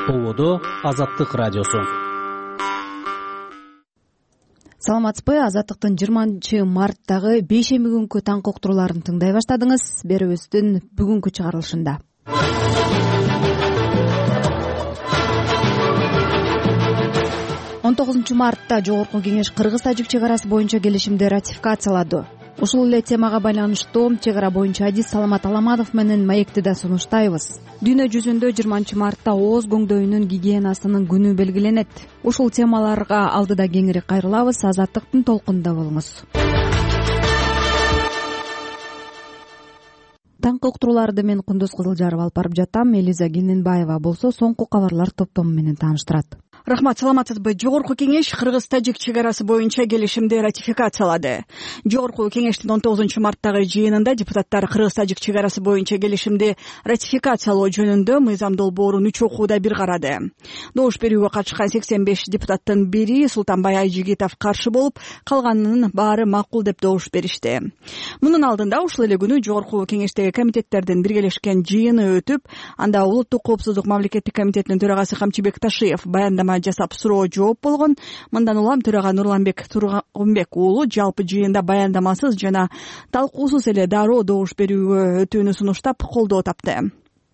Болодо Азаттык радиосу. Саламатсызбы? Азаттыктын 20-марттагы бейшемби күнкү таңкы уктурууларын тыңдай баштадыңыз. Берүүбүздүн бүгүнкү чыгарылышында 19 мартта Жогорку Кеңеш Кыргыз-Тажик чек арасы боюнча келишимди ратификациялады. Ушул эле темага байланыштуу чек ара боюнча Адис Саламат Аламанов менен маекти да сунуштайбыз. Дүйнө жүзүндө 20 мартта ооз көңдөйүнүн гигиенасынын күнү белгиленет. Ушул темаларга алдыда кеңири кайрылабыз. Азаттыктын толкунунда болуңуз. Таңкы уктурууларды мен Кундуз Кызылжаров алып барып жатам. Элиза Кененбаева болсо соңку кабарлар топтому менен тааныштырат. Рахмат, саламатсызбы? Жогорку Кеңеш Кыргыз-Тажик чек арасы боюнча келишимди ратификациялады. Жогорку Кеңештин 19 марттагы жыйынында депутаттар Кыргыз-Тажик чек арасы боюнча келишимди ратификациялоо жөнүндө мыйзам долбоорун 3 окууда бир карады. Добуш берүүгө катышкан 85 депутаттын бири Султанбай Айжигитов каршы болуп, калганынын баары макул деп добуш беришти. Мунун алдында ушул эле күнү Жогорку Кеңештеги комитеттердин биргелешкен жыйыны өтүп, анда Улуттук коопсуздук мамлекеттик комитетинин төрагасы Камчыбек Ташиев баяндама жасап суроо жооп болгон. Мындан улам төрага Нурланбек Тургунбек уулу жалпы жыйында баяндамасыз жана талкуусуз эле дароо добуш берүүгө өтүүнү сунуштап колдоо тапты.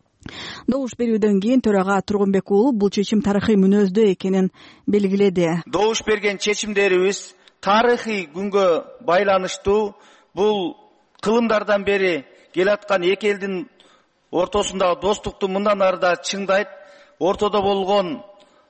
Добуш берүүдөн кийин төрага Тургунбек уулу бул чечим тарыхый мүнөздүү экенин белгиледи. Добуш берген чечимдерибиз тарыхый күнгө байланыштуу. Бул кылымдардан бери келаткан эки элдин ортосундагы достукту мындан ары да чыңдайт. Ортодо болгон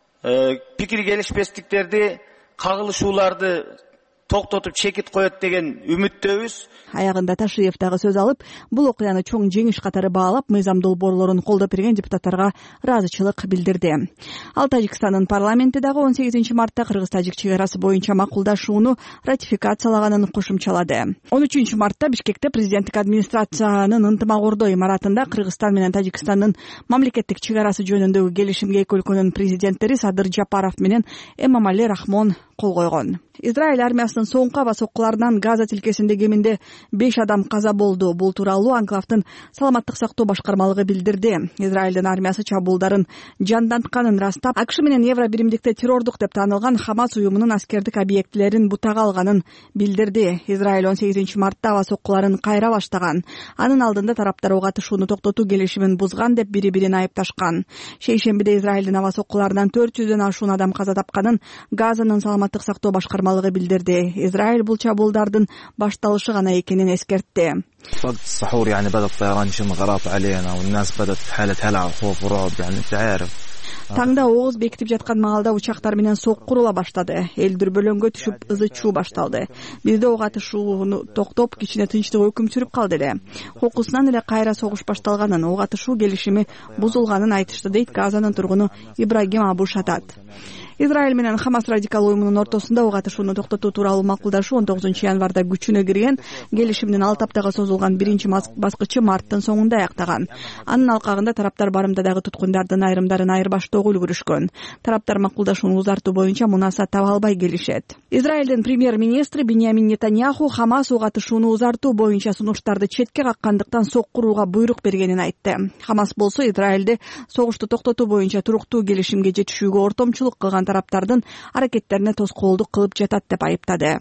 пикир келишпестиктерди, кагылышууларды токтотуп чекит коет деген үмүттөбүз. Аягында Ташиев дагы сөз алып, бул окуяны чоң жеңиш катары баалап, мыйзам долбоорлорун колдоп берген депутаттарга ыраазычылык билдирди. Ал Тажикстандын парламенти дагы 18 мартта Кыргыз-Тажик чек арасы боюнча макулдашууну ратификациялаганын кошумчалады. 13 мартта Бишкекте президенттик администрациянын ынтымак-ордоо имаратында Кыргызстан менен Тажикстандын мамлекеттик чек арасы жөнүндөгү келишимге эки өлкөнүн президенттери Садыр Жапаров менен Эмомали Рахмон кол койгон. Израиль армиясынын соңку аба соккуларынан Газа тилкесинде кеминде 5 адам каза болду. Бул тууралуу анклавдын саламаттык сактоо башкармалыгы билдирди. Израилдин армиясы чабуулдарын жандантканын ырастап, АКШ менен Евро биримдикте террордук деп таанылган Хамас уюмунун аскердик объектилерин бутага алганын билдирди. Израиль 18 мартта аба соккуларын кайра баштаган. Анын алдында тараптар ок атышууну токтотуу келишимин бузган деп бири-бирин айыпташкан. Шейшембиде Израилдин аба соккуларынан 400дөн ашуун адам каза тапканын Газанын саламаттык сактоо башкармалыгы билдирди. Израиль бул чабуулдардын башталышы гана экенин эскертти. وقت السحور يعني بدأ الطيران يشن غرات علينا والناس بدأت في حالة هلع وخوف ورعب يعني انت عارف. Таңда ооз бекитип жаткан маалда учактар менен сокку урула баштады. Эл дүрбөлөңгө түшүп ызы чуу башталды. Бизде ок атышууну токтоп, кичине тынчтык өкүм сүрүп калды эле. Кокусунан эле кайра согуш башталганын, ок атышуу келишими бузулганын айтышты, дейт Газанын тургуну Ибрагим Абушатат. Израиль менен Хамас радикал уюмунун ортосунда ок атышууну токтотуу тууралуу макулдашуу 19 январда күчүнө кирген. Келишимдин 6 аптага созулган биринчи баскычы марттын соңунда аяктаган. Анын алкагында тараптар барымдадагы туткундардын айрымдарын айырбаштоого үлгүрүшкөн. Тараптар макулдашууну узартуу боюнча мунасат таба албай келишет. Израилдин премьер-министри Биньямин Нетаньяху Хамас ок атышууну узартуу боюнча сунуштарды четке каккандыктан сокку урууга буйрук бергенин айтты. Хамас болсо Израилде согушту токтотуу боюнча туруктуу келишимге жетишүүгө ортомчулук кылган тараптардын аракеттерине тоскоолдук кылып жатат деп айыптады.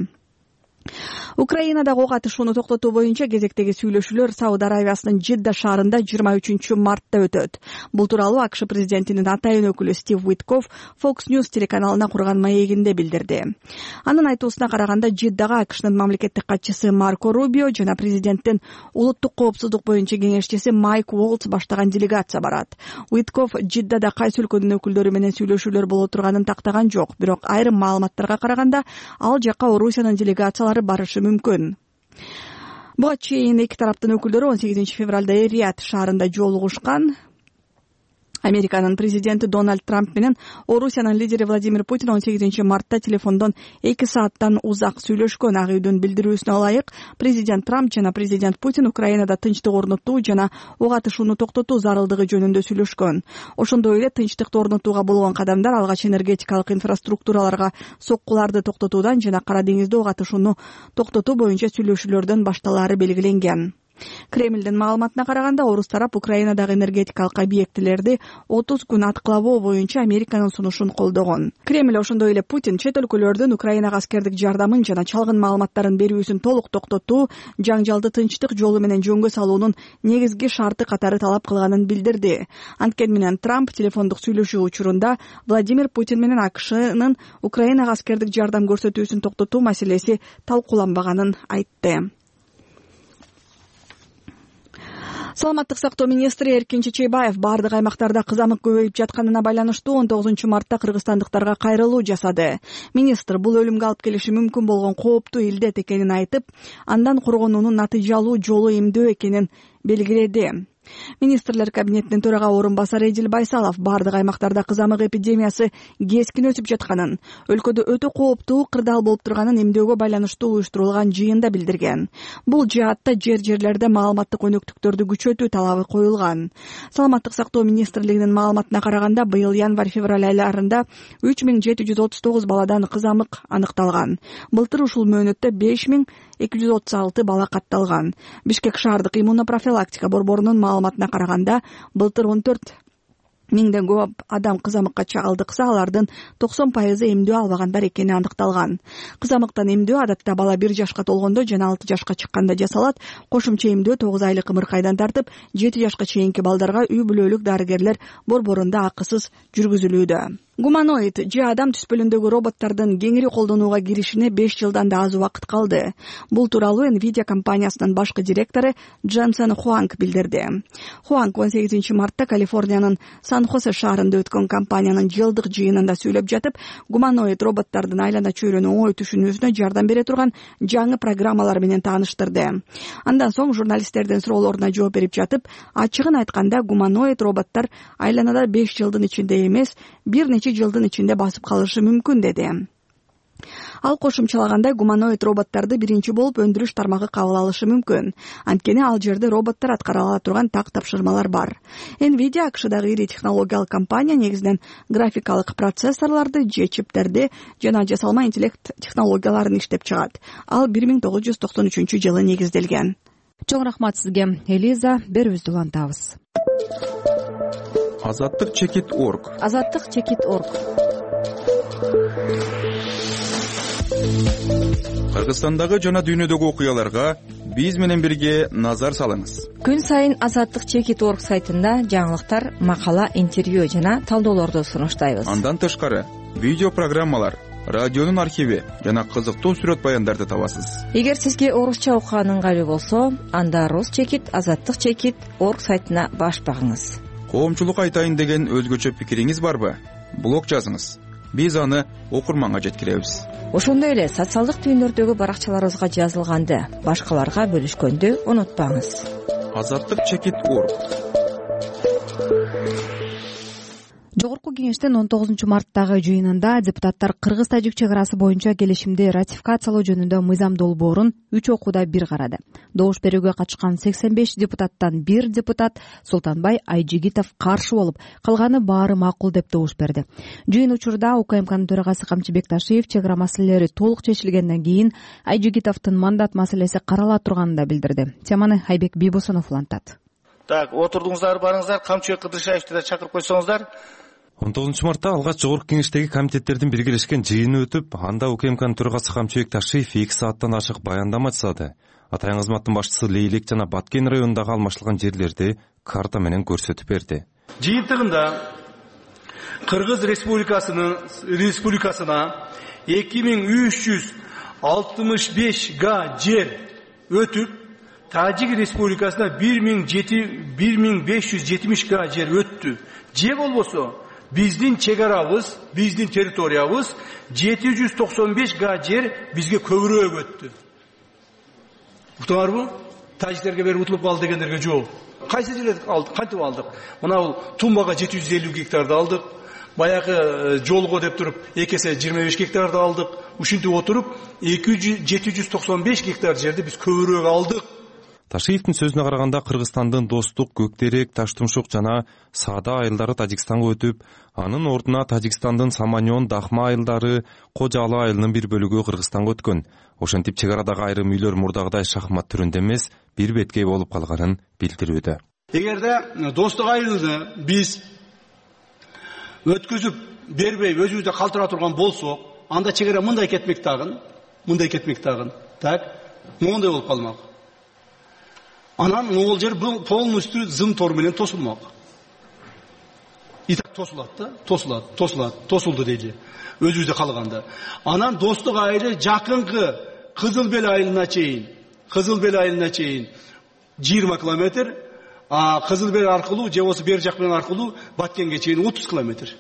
Украинадагы ок атышууну токтотуу боюнча кезектеги сүйлөшүүлөр Сауд Аравиясынын Жидда шаарында 23 мартта өтөт. Бул тууралуу АКШ президентинин атайын өкүлү Стив Уитков Fox News телеканалына курган маегинде билдирди. Анын айтуусуна караганда Жиддага АКШнын мамлекеттик катчысы Марко Рубио жана президенттин улуттук коопсуздук боюнча кеңешчиси Майк Уолтс баштаган делегация барат. Уитков Жиддада кайсы өлкөнүн өкүлдөрү менен сүйлөшүүлөр боло турганын тактаган жок, бирок айрым маалыматтарга караганда ал жакка Орусиянын делегациялары барышы мүмкүн. Буга чейин эки тараптын өкүлдөрү 18 февралда Рият шаарында жолугушкан. Американын президенти Дональд Трамп менен Орусиянын лидери Владимир Путин 18 мартта телефондон 2 сааттан узак сүйлөшкөн. Ак үйдүн билдирүүсүнө ылайык, президент Трамп жана президент Путин Украинада тынчтык орнотуу жана ок атышууну токтотуу зарылдыгы жөнүндө сүйлөшкөн. Ошондой эле тынчтыкты орнотууга болгон кадамдар алгач энергетикалык инфраструктураларга соккуларды токтотуудан жана Кара деңизде ок атышууну токтотуу боюнча сүйлөшүүлөрдөн башталаары белгиленген. Кремлдин маалыматына караганда орус тарап Украинадагы энергетикалык объектилерди 30 күн аткылабоо боюнча Американын сунушун колдогон. Кремль ошондой эле Путин чет өлкөлөрдүн Украинага аскердик жардамын жана чалгын маалыматтарын берүүсүн толук токтотуу, жаңжалды тынчтык жолу менен жөнгө салуунун негизги шарты катары талап кылганын билдирди. Анткени менен Трамп телефондук сүйлөшүү учурунда Владимир Путин менен АКШнын Украинага аскердик жардам көрсөтүүсүн токтотуу маселеси талкууланбаганын айтты. Саламаттык сактоо министри Эркин Чечейбаев бардык аймактарда кызамык көбөйүп жатканына байланыштуу 19-мартта кыргызстандыктарга кайрылуу жасады. Министр бул өлүмгө алып келиши мүмкүн болгон кооптуу илдет экенин айтып, андан коргонуунун натыйжалуу жолу эмдөө экенин белгиледи. Министрлер кабинетинин төрага орун басары Эдил Байсалов бардык аймактарда кызамык эпидемиясы кескин өсүп жатканын, өлкөдө өтө кооптуу кырдаал болуп турганын эмдөөгө байланыштуу уюштурулган жыйында билдирген. Бул жаатта жерлерде маалыматтык өнөктүктөрдү күчөтүү талабы коюлган. Саламаттык сактоо министрлигинин маалыматына караганда быйыл январь-февраль айларында 3739 баладан кызамык аныкталган. Былтыр ушул мөөнөттө 5236 бала катталган. Бишкек шаардык иммунопрофилактика борборунун маалыматына караганда былтыр 14 миңден көп адам кызамыкка чалдыкса, алардын 90% эмдөө албагандар экени аныкталган. Кызамыктан эмдөө адатта бала 1 жашка толгондо жана 6 жашка чыкканда жасалат. Кошумча эмдөө 9 айлык ымыркайдан тартып 7 жашка чейинки балдарга үй бүлөлүк дарыгерлер борборунда акысыз жүргүзүлүүдө. Гуманоид же адам түспөлүндөгү роботтордун кеңири колдонууга киришине 5 жылдан да аз убакыт калды. Бул тууралуу Nvidia компаниясынын башкы директору Дженсен Хуанг билдирди. Хуанг 18 мартта Калифорниянын Сан-Хосе шаарында өткөн компаниянын жылдык жыйынында сүйлөп жатып, гуманоид роботтордун айлана чөйрөнү оңой түшүнүүсүнө жардам бере турган жаңы программалар менен тааныштырды. Андан соң журналисттердин суроолоруна жооп берип жатып, ачыгын айтканда гуманоид роботтор айланада 5 жылдын ичинде эмес, бир нече жылдын ичинде басып калышы мүмкүн деди. Ал кошумчалагандай, гуманоид роботторду биринчи болуп өндүрүш тармагы кабыл алышы мүмкүн. Анткени ал жерде роботтор аткара ала турган так тапшырмалар бар. Nvidia АКШдагы ири технологиялык компания негизинен графикалык процессорлорду же чиптерди жана жасалма интеллект технологияларын иштеп чыгат. Ал 1993-жылы негизделген. Чоң рахмат сизге, Элиза. Берүүбүздү улантабыз. Азаттык-чекит.org. Азаттык-чекит.org. Кыргызстандагы жана дүйнөдөгү окуяларга биз менен бирге назар салыңыз. Күн сайын Азаттык-чекит.org сайтында жаңылыктар, макала, интервью жана талдоолорду сунуштайбыз. Андан тышкары видео программалар, радионун архиви жана кызыктуу сүрөт баяндарды табасыз. Эгер сизге орусча окуган ыңгайлуу болсо, анда Рус-чекит, Азаттык-чекит.org сайтына баш багыңыз. Коомчулукка айтайын деген өзгөчө пикириңиз барбы? Блог жазыңыз. Биз аны окурманга жеткиребиз. Ошондой эле социалдык түйүндөрдөгү баракчаларыбызга жазылганды башкаларга бөлүшкөндү унутпаңыз. Азаттык-чекит.org. Жогорку кеңештин 19-марттагы жыйынында депутаттар кыргыз-тажик чек арасы боюнча келишимди ратификациялоо жөнүндө мыйзам долбоорун 3 окууда бир карады. Добуш берүүгө катышкан 85 депутаттан 1 депутат Султанбай Айжигитов каршы болуп, калганы баары макул деп добуш берди. Жыйын учурда УКМКнын төрагасы Камчыбек Ташиев чек ара маселелери толук чечилгенден кийин Айжигитовдун мандат маселеси карала турганын да билдирди. Теманы Айбек Бийбосунов улантат. Так, отурдуңуздар, барыңыздар, Камчыбек Кыдыршаевди да чакырып койсоңуздар. 19-мартта алгач жогорку кеңештеги комитеттердин биргелешкен жыйыны өтүп, анда УКМКнын төрагасы Камчыбек Ташиев 2 сааттан ашык баяндама жасады. Атайын кызматтын башчысы Лейлек жана Баткен районундагы алмаштырылган жерлерди карта менен көрсөтүп берди. Жыйынтыгында Кыргыз Республикасына 2365 га жер өтүп, Тажик Республикасына 1570 га жер өттү. Же болбосо биздин чек арабыз, биздин территориябыз 795 га жер бизге көбүрөөк өттү. Уктуңарбы? Тажиктерге берип утулуп калды дегендерге жок. Кайсы жерлерди алдык, кантип алдык? Мына бул Тумбага 750 гектарды алдык. Баягы жолго деп туруп 2 эсе 25 гектарды алдык. Ушинтип отуруп 795 гектар жерди биз көбүрөөк алдык. Ташиевдин сөзүнө караганда Кыргызстандын Достук, Көктерек, Таштумшук жана Саада айылдары Тажикстанга өтүп, анын ордуна Тажикстандын Саманьон, Дахма айылдары, Кожа-Алы айылынын бир бөлүгү Кыргызстанга өткөн. Ошентип чек арадагы айрым үйлөр мурдагыдай шахмат түрүндө эмес, бир беткей болуп калганын билдирүүдө. Эгерде Достук айылды биз өткүзүп бербей өзүбүздө калтыра турган болсок, анда чек ара мындай кетмек тагын. Так, моундай болуп калмак. Анан могул жер полностью зым тор менен тосулмак. И так тосулду дейли. Өзүбүздө калганда. Анан Достук айылы жакынкы Кызыл Бел айылына чейин 20 километр, Кызыл Бел аркылуу же болбосо бер жак менен аркылуу Баткенге чейин 30 километр.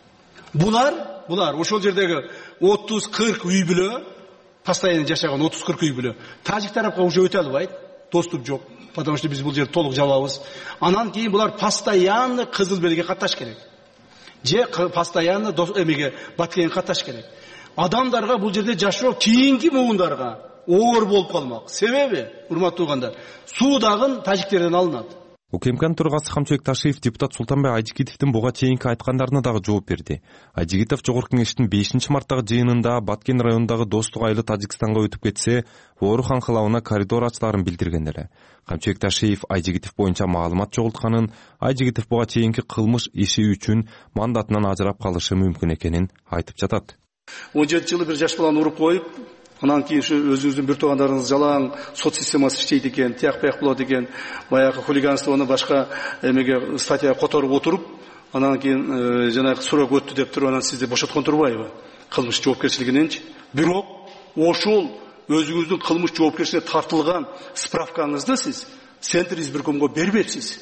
Булар ошол жердеги 30-40 үй бүлө, постоянно жашаган 30-40 үй бүлө. Тажик тарапка уже өтө албайт, доступ жок. Потому что биз бул жерди толук жабабыз. Анан кийин булар постоянно Кызыл Белге катташ керек. Же постоянно Баткенге катташ керек. Адамдарга бул жерде жашоо кийинки муундарга оор болуп калмак. Себеби, урматтуу угандар, суу дагы тажиктерден алынат. УКМКнын төрагасы Камчыбек Ташиев депутат Султанбай Айжигитовдун буга чейинки айткандарына дагы жооп берди. Айжигитов Жогорку Кеңештин 5-марттагы жыйынында Баткен районундагы Достук айылы Тажикстанга өтүп кетсе, Орус анкалабына коридор ачыларын билдирген эле. Камчыбек Ташиев Айжигитов боюнча маалымат жоголтканын, Айжигитов буга чейинки кылмыш иши үчүн мандатынан ажырап калышы мүмкүн экенин айтып жатат. 17 жылы бир жаш баланы уруп коюп, анан кийин өзүңүздүн бир туугандарыңыз жалаң сот системасы иштейт экен, тияк-паяк болот экен, баягы хулиганствону башка эмеге статья которуп отуруп, анан кийин жанагы срок өттү деп туруп, анан сизди бошоткон турбайбы? Кылмыш жоопкерчилигиненчи. Бирок ошол өзүңүздүн кылмыш жоопкерчилигине тартылган справкаңызды сиз Центр избиркомго бербепсиз.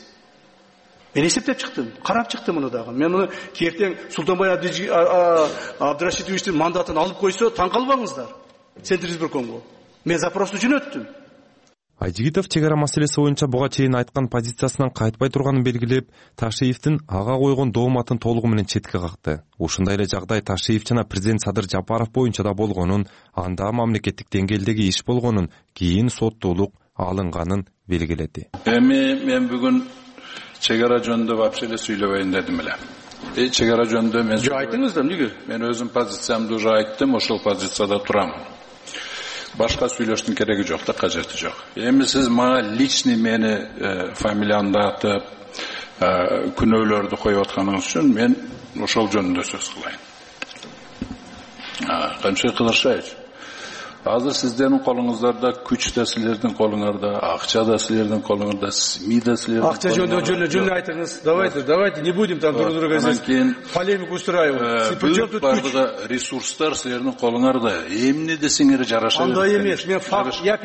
Мен эсептеп чыктым, карап чыктым муну дагы. Мен муну кертең Султанбай Абдрашидовичтин мандатын алып койсо, таң калбаңыздар. Центр избиркомго. Мен запрос үчүн өттүм. Айжигитов чек ара маселеси боюнча буга чейин айткан позициясынан кайтпай турганын белгилеп, Ташиевдин ага койгон дооматын толугу менен четке какты. Ушундай эле жагдай Ташиев жана президент Садыр Жапаров боюнча да болгонун, анда мамлекеттик деңгээлдеги иш болгонун, кийин соттуулук алынганын белгиледи. Мен бүгүн чек ара жөнүндө вообще эле сүйлөбөйүн дедим эле. Чек ара жөнүндө мен айтыңыз да, эмнеге? Мен өзүм позициямды уже айттым, ошол позицияда турам. Башка сүйлөштүн кереги жок да, кажети жок. Эми сиз мага личный мени фамилиямды атып, күнөөлөрдү коюп атканыңыз үчүн мен ошол жөнүндө сөз кылайын. Камчыбек Кыдыршаевич, азыр сиздердин колуңуздарда күч да силердин колуңарда, акча да силердин колуңарда, СМИ да силердин колуңарда. Акча жөнүндө жөн айтыңыз. Давайте не будем там друг друга здесь полемику устраивать. Причем тут күч? Ресурстар силердин колуңарда. Эмне десеңер жараша. Андай эмес. Мен факт, я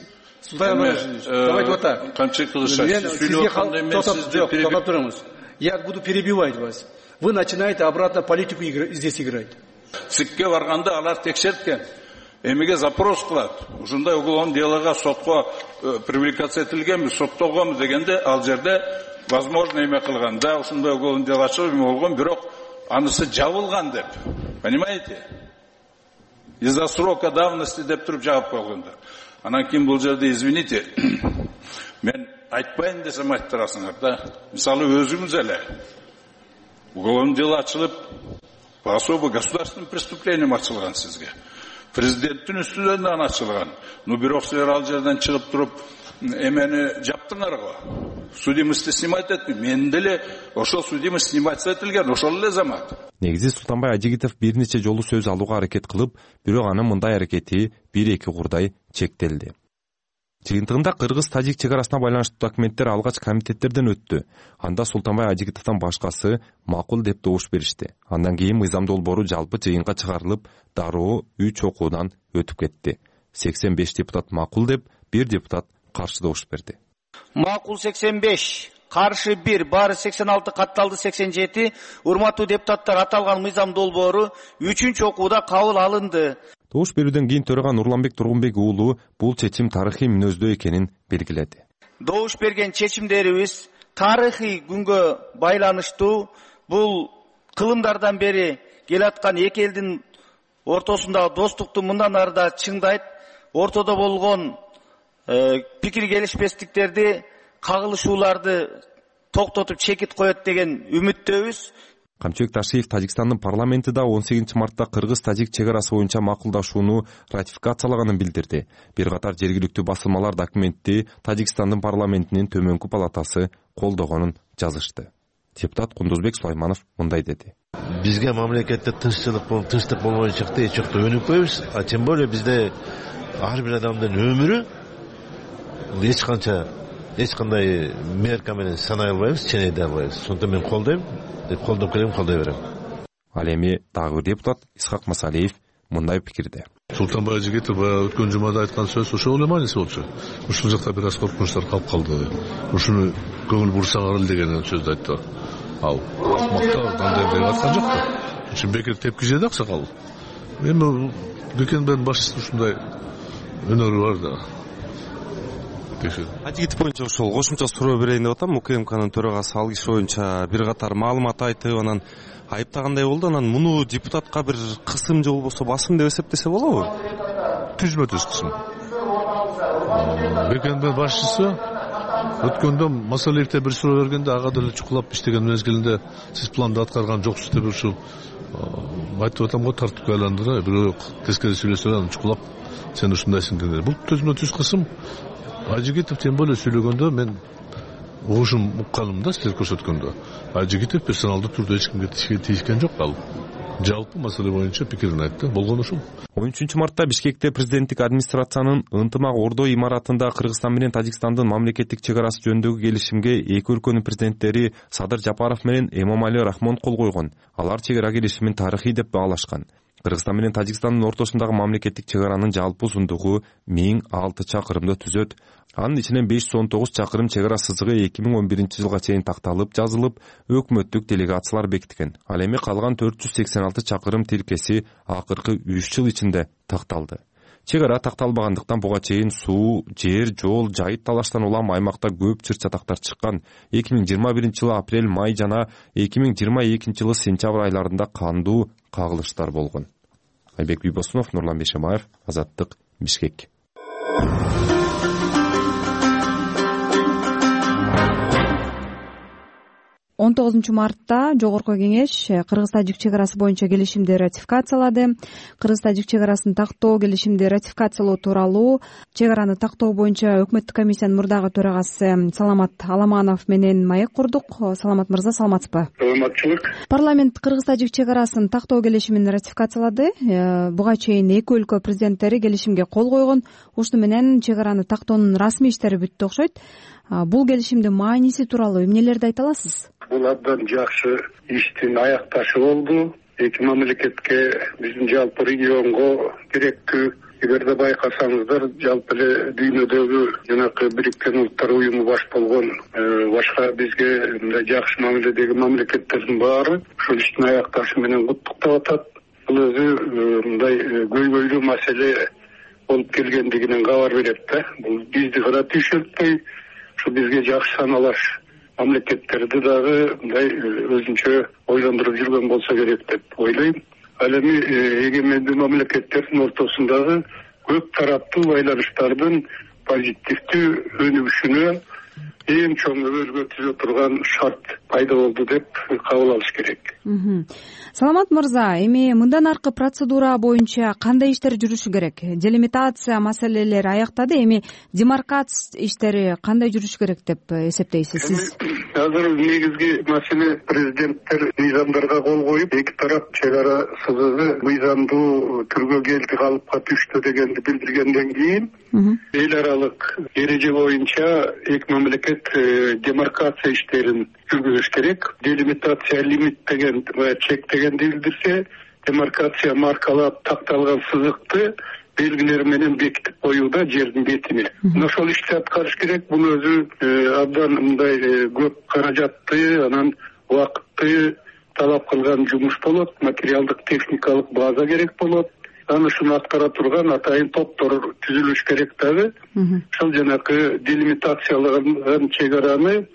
давайте вот так. Камчыбек Кыдыршаевич, сүйлөп атканда эмес сизди я буду перебивать вас. Вы начинаете обратно политику здесь играть. СИКке барганда алар текшерткен. Эмеге запрос кылат. Ушундай уголовный делого сотко привлекация этилгенби, соттолгонбу дегенде ал жерде возможно эме кылганда ушундай уголовный дело ачылып болгон, бирок анысы жабылган деп. Понимаете? Из-за срока давности деп туруп жаап койгондар. Анан кийин бул жерде извините, мен айтпайын десем айттырасыңар да. Мисалы өзүңүз эле уголовный дело ачылып, по особо государственным преступлениям ачылган сизге. Президенттин үстүнөн ачылган. Ну бирок силер ал жерден чыгып туруп эмени жаптыңар го. Судимости снимать этти. Мен деле ошол судимость снимать этилген, ошол эле замат. Негизи Султанбай Айжигитов бир нече жолу сөз алууга аракет кылып, бирок анын мындай аракети 1-2 курдай чектелди. Жыйынтыгында Кыргыз-Тажик чек арасына байланыштуу документтер алгач комитеттерден өттү. Анда Султанбай Айжигитовдон башкасы макул деп добуш беришти. Андан кийин мыйзам долбоору жалпы жыйынга чыгарылып, дароо 3 окуудан өтүп кетти. 85 депутат макул деп, 1 депутат каршы добуш берди. Макул 85, каршы 1, баары 86, катталды 87. Урматтуу депутаттар, аталган мыйзам долбоору 3-чү окууда кабыл алынды. Добуш берүүдөн кийин төраган Нурланбек Тургунбек уулу бул чечим тарыхый мүнөздүү экенин белгиледи. Добуш берген чечимдерибиз тарыхый күнгө байланыштуу. Бул кылымдардан бери келаткан эки элдин ортосундагы достукту мындан ары да чыңдайт. Ортодо болгон пикир келишпестиктерди, кагылышууларды токтотуп чекит коет деген үмүттөбүз. Камчыбек Ташиев Тажикстандын парламенти да 18 мартта кыргыз-тажик чек арасы боюнча макулдашууну ратификациялаганын билдирди. Бир катар жергиликтүү басылмалар документти Тажикстандын парламентинин төмөнкү палатасы колдогонун жазышты. Депутат Кундузбек Сулайманов мындай деди. Бизге мамлекетте тынччылык болбой чыкты, эч жакта өнүкпөйбүз, а тем более бизде ар бир адамдын өмүрү эч кандай мерка менен санай албайбыз, ченейде албайбыз. Сондуктан мен колдойм, колдоп келем, колдой берем. Ал эми дагы бир депутат Исхак Масалиев мындай пикирде. Султанбай Жигитов өткөн жумада айткан сөз ошол эле мааниси болчу. Ушул жакта бир аз коркунучтар калып калды. Ушуну көңүл бурсаңар эле деген сөздү айтты. Ал акмакта кандай деп аткан жок да. Ушун бекер тепки жеди аксакал. Эми Бекенбердин башчысы ушундай өнөрү бар да. Ажигит боюнча ошол кошумча суроо берейин деп атам. УКМКнын төрагасы ал киши боюнча бир катар маалымат айтып, анан айыптагандай болду. Анан муну депутатка бир кысым же болбосо басым деп эсептесе болобу? Түзмө-түз кысым. Бекенбердин башчысы өткөндө Масалиевте бир суроо бергенде ага деле чукулап иштеген мезгилинде сиз планды аткарган жоксуз деп ушу айтып атам го, тартипке айландыра, бирөө тескери сүйлөсө анан чукулап сен ушундайсың dedi. Бул түзмө-түз кысым. Ажигитов тем более сүйлөгөндө мен угушум укканым да, силер көрсөткөндө. Ажигитов персоналдуу түрдө эч кимге тийишкен жок, ал жалпы маселе боюнча пикирин айтты. Болгон ушул. 13 мартта Бишкекте президенттик администрациянын ынтымак ордо имаратында Кыргызстан менен Тажикстандын мамлекеттик чек арасы жөнүндөгү келишимге эки өлкөнүн президенттери Садыр Жапаров менен Эмомали Рахмон кол койгон. Алар чек ара келишимин тарыхый деп баалашкан. Кыргызстан менен Тажикстандын ортосундагы мамлекеттик чек аранын жалпы узундугу 1006 чакырымды түзөт. Анын ичинен 519 чакырым чек ара сызыгы 2011-жылга чейин такталып, жазылып, өкмөттүк делегациялар бекиткен. Ал эми калган 486 чакырым тилкеси акыркы 3 жыл ичинде такталды. Чек ара такталбагандыктан буга чейин суу, жер, жол, жайыт талаштан улам аймакта көп чыр-чатактар чыккан. 2021-жылы апрель, май жана 2022-жылы сентябрь айларында кандуу кагылыштар болгон. Айбек Бийбосунов, Нурлан Бешемаев, Азаттык, Бишкек. 19 мартта Жогорку Кеңеш Кыргыз-Тажик чек арасы боюнча келишимди ратификациялады. Кыргыз-Тажик чек арасын тактоо келишимди ратификациялоо тууралуу чек араны тактоо боюнча өкмөттүк комиссиянын мурдагы төрагасы Саламат Аламанов менен маек курдук. Саламат мырза, саламатсызбы? Саламатчылык. Парламент Кыргыз-Тажик чек арасын тактоо келишимин ратификациялады. Буга чейин эки өлкө президенттери келишимге кол койгон. Ушуну менен чек араны тактоонун расмий иштери бүттү окшойт. Бул келишимдин мааниси тууралуу эмнелерди айта аласыз? Бул абдан жакшы иштин аякташы болду. Эки мамлекетке, биздин жалпы регионго керектүү. Эгерде байкасаңыздар, жалпы эле дүйнөдөгү жанакы Бириккен Улуттар уюму баш болгон башка бизге мындай жакшы мамиледеги мамлекеттердин баары ушул иштин аякташы менен куттуктап атат. Бул өзү мындай көйгөйлүү маселе болуп келгендигинен кабар берет да. Бул бизди гана түйшөлтпөй, ушул бизге жакшы саналаш мамлекеттерди дагы мындай өзүнчө ойлондуруп жүргөн болсо керек деп ойлойм. Ал эми эгемендүү мамлекеттердин ортосундагы көп тараптуу байланыштардын позитивдүү өнүгүшүнө эң чоң өбөлгө түзө турган шарт пайда болду деп кабыл алыш керек. Саламат мырза, эми мындан аркы процедура боюнча кандай иштер жүрүшү керек? Делимитация маселелери аяктады, эми демаркация иштери кандай жүрүшү керек деп эсептейсиз сиз? Азыр негизги маселе президенттер мыйзамдарга кол коюп, эки тарап чек ара сызыгы мыйзамдуу түргө келди, калыпка түштү дегенди билдиргенден кийин эл аралык эреже боюнча эки мамлекет демаркация иштерин жүргүзүш керек. Делимитация лимит деген чек дегенди билдирсе, демаркация маркалап такталган сызыкты белгилери менен бекитип коюуда жердин бетине. Ошол ишти аткарыш керек. Бул өзү абдан мындай көп каражатты, анан убакытты талап кылган жумуш болот. Материалдык техникалык база керек болот. Аны ушуну аткара турган атайын топтор түзүлүш керек дагы. Ошол жанакы делимитациялаган чек араны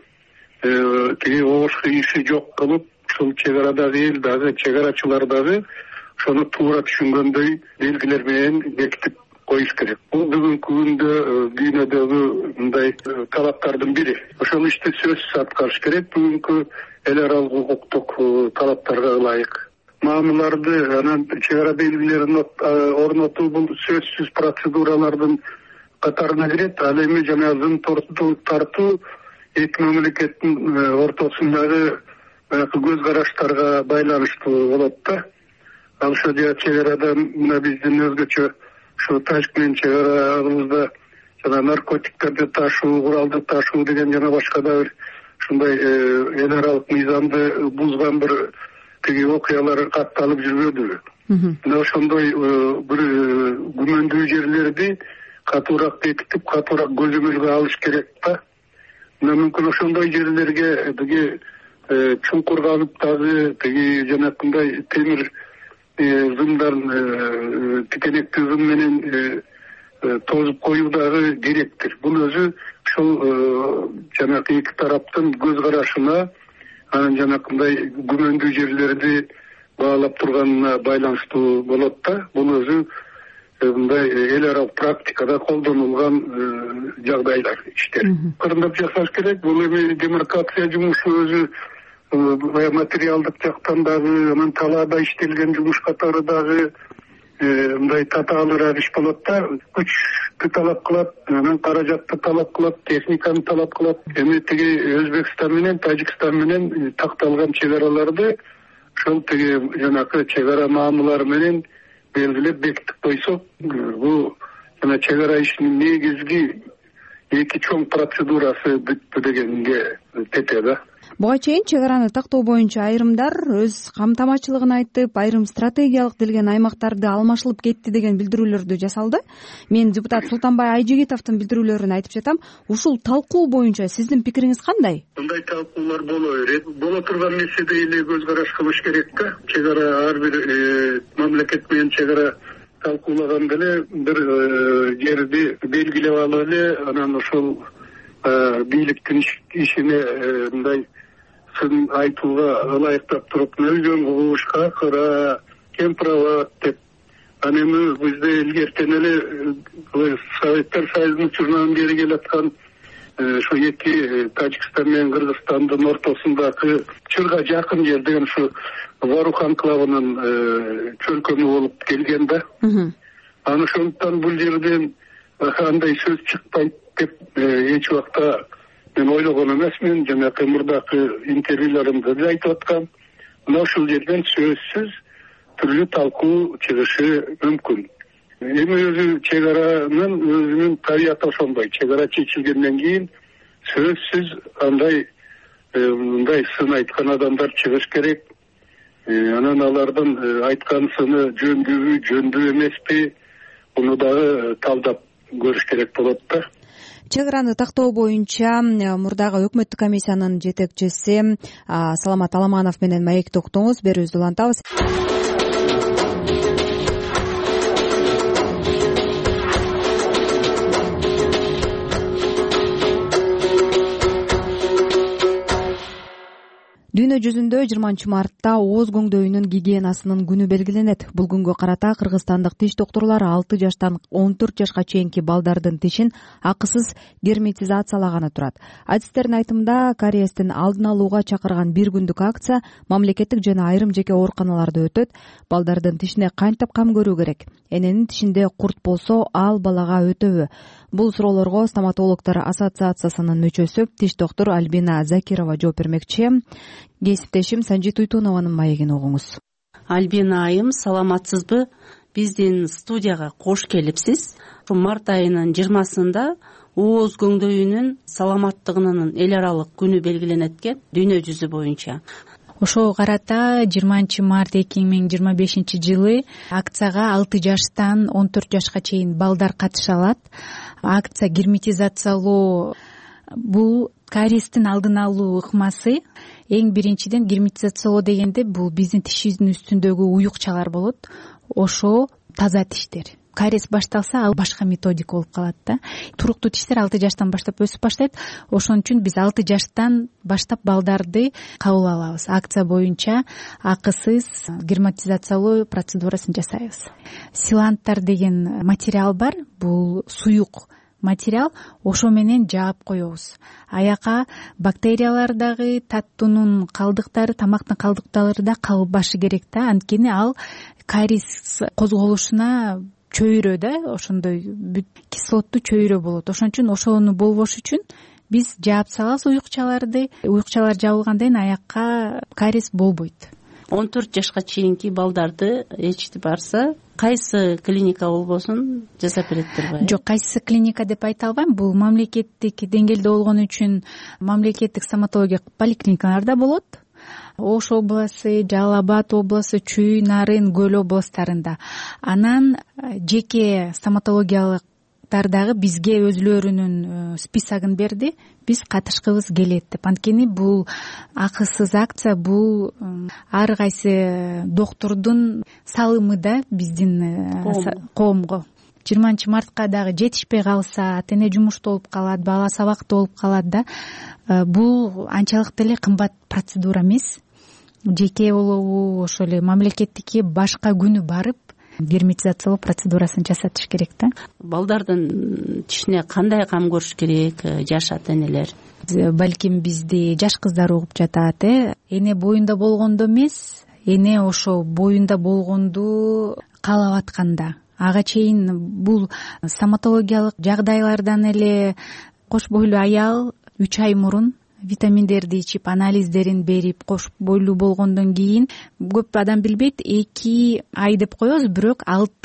тиги ош иши жок кылып, ушул чек арадагы эл дагы, чек арачылар дагы ошону туура түшүнгөндөй белгилер менен бекитип коюш керек. Бул бүгүнкү күндө дүйнөдөгү мындай талаптардын бири. Ошол ишти сөзсүз аткарыш керек бүгүнкү эл аралык укуктук талаптарга ылайык. Маамыларды анан чек ара белгилерин орнотуу бул сөзсүз процедуралардын катарына кирет. Ал эми жана зым тартуу эки мамлекеттин ортосундагы көз караштарга байланыштуу болот да. Ал ошо чек арада мына биздин өзгөчө ушу Тажик менен чек арабызда жана наркотиктерди ташуу, куралды ташуу деген жана башка да бир ушундай эл аралык мыйзамды бузган бир тиги окуялар катталып жүрбөдүбү? Мына ошондой бир күмөндүү жерлерди катуураак бекитип, катуураак көзөмөлгө алыш керек да. Мына мүмкүн ошондой жерлерге тиги чуңкур казып дагы тиги жанакындай темир зымдан тикенектүү зым менен тозуп коюу дагы керектир. Бул өзү ушул жанакы эки тараптын көз карашына, анан жанакындай күмөндүү жерлерди баалап турганына байланыштуу болот да. Бул өзү мындай эл аралык практикада колдонулган жагдайлар, иштер. Кырындап жасаш керек. Бул эми демаркация жумушу өзү материалдык жактан дагы, анан талаада иштелген жумуш катары дагы мындай татаалыраак иш болот да. Күчтү талап кылат, анан каражатты талап кылат, техниканы талап кылат. Эми тиги Өзбекстан менен Тажикстан менен такталган чек араларды ошол тиги жанакы чек ара маамылары менен белгилеп бекитип койсок, бул жана чек ара ишинин негизги эки чоң процедурасы бүттү дегенге тете да. Буга чейин чек араны тактоо боюнча айрымдар өз камтамачылыгын айтып, айрым стратегиялык делген аймактарды алмашылып кетти деген билдирүүлөрдү жасалды. Мен депутат Султанбай Айжигитовдун билдирүүлөрүн айтып жатам. Ушул талкуу боюнча сиздин пикириңиз кандай? Мындай талкуулар боло берет. Боло турган нерседе эле көз караш кылыш керек да. Чек ара ар бир мамлекет менен чек ара талкуулаганда эле бир жерди белгилеп алып эле, анан ошол бийликтин ишине мындай сын айтууга ылайыктап туруп, өйдөн куушка кыра, кем права деп. Анан эми бизде илгертен эле Советтер Союзунун учурунан бери келаткан ошо эки Тажикстан менен Кыргызстандын ортосундагы чырга жакын жер деген ушу Варух анклавынын чөлкөмү болуп келген да. Анан ошондуктан бул жерден андай сөз чыкпайт деп эч убакта мен ойлогон эмесмин. Жанакы мурдакы интервьюларымда да айтып аткам. Мына ушул жерден сөзсүз түрлүү талкуу чыгышы мүмкүн. Эми өзү чек аранын өзүнүн табияты ошондой. Чек ара чечилгенден кийин сөзсүз андай мындай сын айткан адамдар чыгыш керек. Анан алардын айткан сыны жөндүүбү, жөндүү эмеспи, муну дагы талдап көрүш керек болот да. Чек араны тактоо боюнча мурдагы өкмөттүк комиссиянын жетекчиси Саламат Аламанов менен маекти уктуңуз. Берүүбүздү улантабыз. Дүйнө жүзүндө 20-мартта ооз көңдөйүнүн гигиенасынын күнү белгиленет. Бул күнгө карата кыргызстандык тиш доктурлары 6 жаштан 14 жашка чейинки балдардын тишин акысыз герметизациялаганы турат. Адистердин айтымында, кариестин алдын алууга чакырган бир күндүк акция мамлекеттик жана айрым жеке ооруканаларда өтөт. Балдардын тишине кантип кам көрүү керек? Эненин тишинде курт болсо, ал балага өтөбү? Бул суроолорго стоматологдор ассоциациясынын мүчөсү тиш доктур Альбина Закирова жооп бермекчи. Кесиптешим Санжит Уйтунованын маегин угуңуз. Альбина айым, саламатсызбы? Биздин студияга кош келипсиз. Март айынын 20-сында ооз көңдөйүнүн саламаттыгынын эл аралык күнү белгиленет экен дүйнө жүзү боюнча. Ошого карата 20-март 2025 жылы акцияга 6 жаштан 14 жашка чейин балдар катыша алат. Акция герметизациялоо бул кариестин алдын алуу ыкмасы. Эң биринчиден герметизациялоо дегенде бул биздин тишибиздин үстүндөгү уюкчалар болот. Ошо таза тиштер. кариес башталса ал башка методика болуп калат да. Туруктуу тиштер 6 жаштан баштап өсүп баштайт. Ошон үчүн биз 6 жаштан баштап балдарды кабыл алабыз. Акция боюнча акысыз герметизациялоо процедурасын жасайбыз. Силанттар деген материал бар. Бул суюк материал, ошо менен жаап коебуз. Аяка бактериялар дагы, таттуунун калдыктары, тамактын калдыктары да калбашы керек да. Анткени ал кариес козголушуна чөйрө да, ошондой кислоттуу чөйрө болот. Ошон үчүн ошону болбош үчүн биз жаап салабыз уюкчаларды. Уюкчалар жабылгандан кийин аякка кариес болбойт. 14 жашка чейинки балдарды ичти барса, кайсы клиника болбосун жасап береттерби? Жок, кайсы клиника деп айта албайм. Бул мамлекеттик деңгээлде болгон үчүн мамлекеттик стоматология поликлиникаларда болот. Ош областы, Жалал Абад областы, Чүй, Нарын, Көл областарында. Анан жеке стоматологиялык дагы бизге өзлөрүнүн списогун берди. Биз катышкыбыз келет деп. Анткени бул акысыз акция, бул ар кайсы доктурдун салымы да биздин коомго. 20-мартка дагы жетишпей калса, ата эне жумушта болуп калат, бала сабакта болуп калат да. Бул анчалык деле кымбат процедура эмес. Жеке болобу, ошол эле мамлекеттики башка күнү барып герметизациялоо процедурасын жасатыш керек да. Балдардын тишине кандай кам көрүш керек жаш ата энелер? Балким бизди жаш кыздар угуп жатат. Эне боюнда болгондо эмес, эне ошо боюнда болгонду каалап атканда. Ага чейин бул стоматологиялык жагдайлардан эле кош бойлуу аял 3 ай мурун витаминдерди ичип, анализдерин берип, кош бойлуу болгондон кийин көп адам билбейт, 2 ай деп коебуз, бирок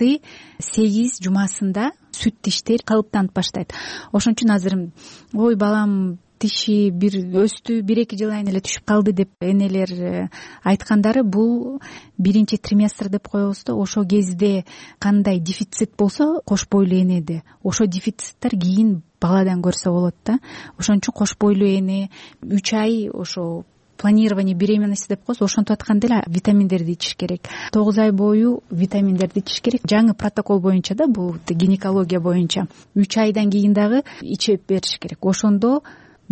6-8 жумасында сүт тиштер калыптанып баштайт. Ошон үчүн азыр ой балам тиши бир өстү, 1-2 жыл айын эле түшүп калды деп энелер айткандары, бул 1-триместр деп коебуз да. Ошо кезде кандай дефицит болсо кош бойлуу энеде, ошо дефициттер кийин баладан көрсө болот да. Ошон үчүн кош бойлуу эне 3 ай ошо планирование беременности деп коебуз, ошентип атканда эле витаминдерди ичиш керек. 9 ай бою витаминдерди ичиш керек. Жаңы протокол боюнча да, бул гинекология боюнча 3 айдан кийин дагы ичип бериш керек. Ошондо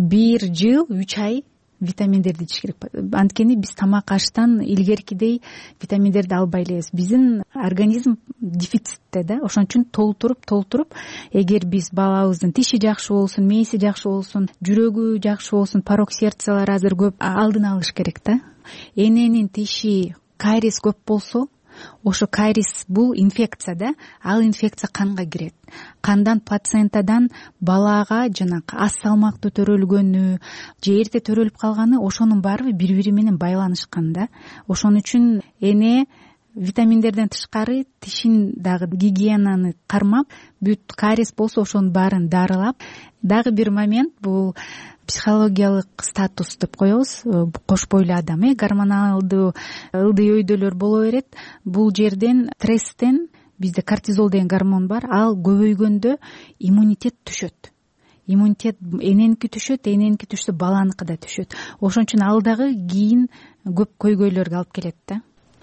1 жыл 3 ай витаминдерди ичиш керек. Анткени биз тамак аштан илгеркидей витаминдерди албай элебиз. Биздин организм дефицитте да. Ошон үчүн толтуруп, эгер биз балабыздын тиши жакшы болсун, мээси жакшы болсун, жүрөгү жакшы болсун, порок сердцалар азыр көп, алдын алыш керек да. Эненин тиши кариес көп болсо, ошо кариес бул инфекция да. Ал инфекция канга кирет. Кандан плацентадан балага жанакы аз салмактуу төрөлгөнү же эрте төрөлүп калганы, ошонун баары бири-бири менен байланышкан да. Ошон үчүн эне витаминдерден тышкары тишин дагы гигиенаны кармап, бүт кариес болсо ошонун баарын дарылап. Дагы бир момент, бул психологиялык статус деп коебуз. Кош бойлуу адам гормоналдуу ылдый өйдөлөр боло берет. Бул жерден стресстен, бизде кортизол деген гормон бар, ал көбөйгөндө иммунитет түшөт. Иммунитет эненики түшөт, эненики түшсө баланыкы да түшөт. Ошон үчүн ал дагы кийин көп көйгөйлөргө алып келет да.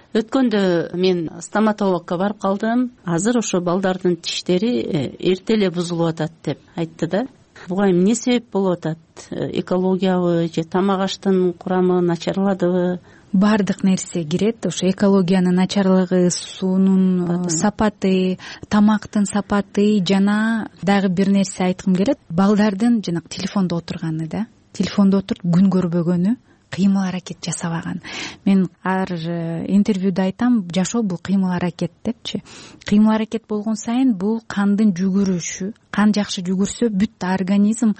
Өткөндө мен стоматологко барып калдым. Азыр ошо балдардын тиштери эрте эле бузулуп атат деп айтты да. Буга эмне себеп болуп атат? Экологиябы же тамак аштын курамы начарладыбы? Бардык нерсе кирет. Ошо экологиянын начарлыгы, суунун сапаты, тамактын сапаты, жана дагы бир нерсе айткым келет. Балдардын жанагы телефондо отурганы да. Телефондо отуруп күн көрбөгөнү, кыймыл аракет жасабаган. Мен ар интервьюда айтам, жашоо бул кыймыл аракет депчи. Кыймыл аракет болгон сайын бул кандын жүгүрүшү, кан жакшы жүгүрсө бүт организм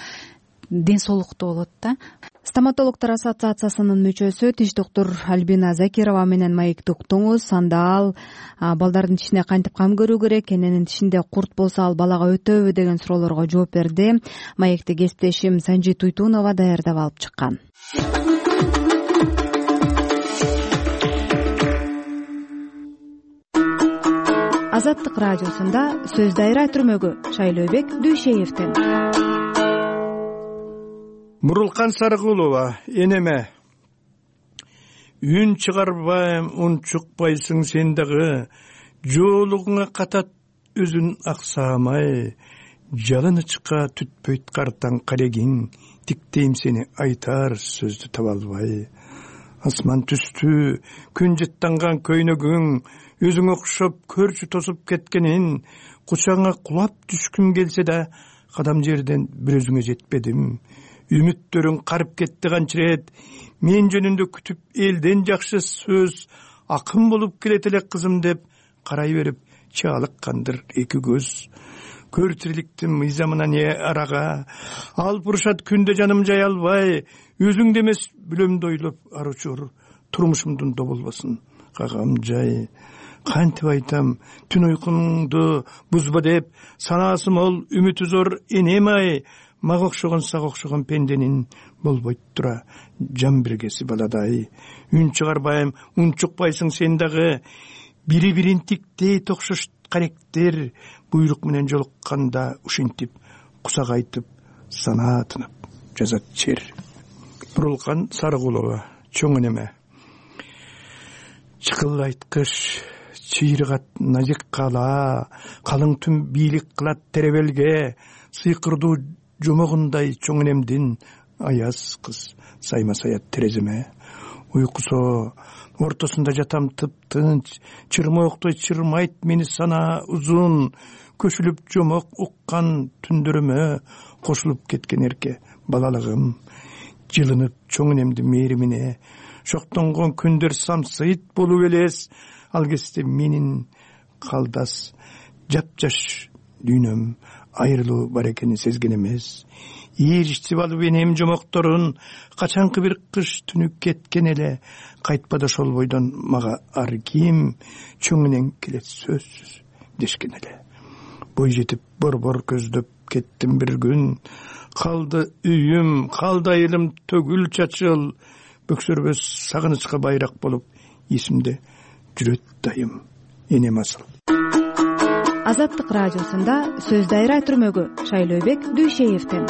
ден соолуктуу болот да. Стоматологдор ассоциациясынын мүчөсү тиш доктор Альбина Закирова менен маекти уктуңуз. Анда ал балдардын тишине кантип кам көрүү керек, эненин тишинде курт болсо ал балага өтөбү деген суроолорго жооп берди. Маекти кесиптешим Санжи Туйтунова даярдап алып чыккан. Азаттык радиосунда сөз дайра түрмөгү Шайлообек Дүйшеевден. Мурулкан Сарыкулова, энеме, үн чыгарбайм, ун чукпайсың сен дагы, жоолугуңа катат өзүн аксамай, жалынычка түтпөйт картаң карегиң, тиктейм сени айтар сөздү таба албай. Асман түстү, күн жыттанган көйнөгүң, өзүң окшоп көрчү тосуп кеткенин, кучаңа кулап түшкүм келсе да, кадам жерден бир өзүңө жетпедим. Үмүттөрүң карып кетти канчырет, мен жөнүндө күтүп элден жакшы сөз, акын болуп келет эле кызым деп, карай берип чаалыккандыр эки көз. Көр тириликтин мыйзамына не арага, алып урушат күндө жаным жай албай, өзүңдө эмес бүлөмдү ойлоп аручур, турмушумдун доболбосун кагам жай. Кантип айтам, түн уйкуңду бузба деп, санаасы мол, үмүтү зор энем ай, мага окшогон сага окшогон пенденин болбойт тура жан биргеси баладай. Үн чыгарбайм, унчукпайсың сен дагы, бири-бирин тиктей токшош каректер, буйрук менен жолукканда ушинтип кусак айтып, санаа тынып жазат чер. Мурулкан Сарыгулова, чоң энеме. Чыкылайткыч чыйрыгат назик кала, калың түн бийлик кылат теребелге, сыйкырдуу жомогундай чоң энемдин аяз кыз сайма саят тереземе. Уйкусо ортосунда жатам тып-тынч, чырмооктой чырмайт мени сана узун, көшүлүп жомок уккан түндөрүмө кошулуп кеткен эрке балалыгым. Жылынып чоң энемдин мээримине, шоктонгон күндөр самсыйт болуп элес, ал кезде менин калдас жапжаш дүйнөм айрылуу бар экенин сезген эмес. Ийриштип алып энем жомокторун, качанкы бир кыш түнү кеткен эле, кайтпады ошол бойдон мага ар ким, чоң энең келет сөзсүз дешкен эле. Бой жетип борбор көздөп кеттим бир күн, калды үйүм, калды айылым төгүл чачыл, бөксөрбөс сагынычка байрак болуп, эсимде жүрөт дайым энем асыл. Азаттык радиосунда сөз дайра түрмөгү Шайлообек Дүйшеевден.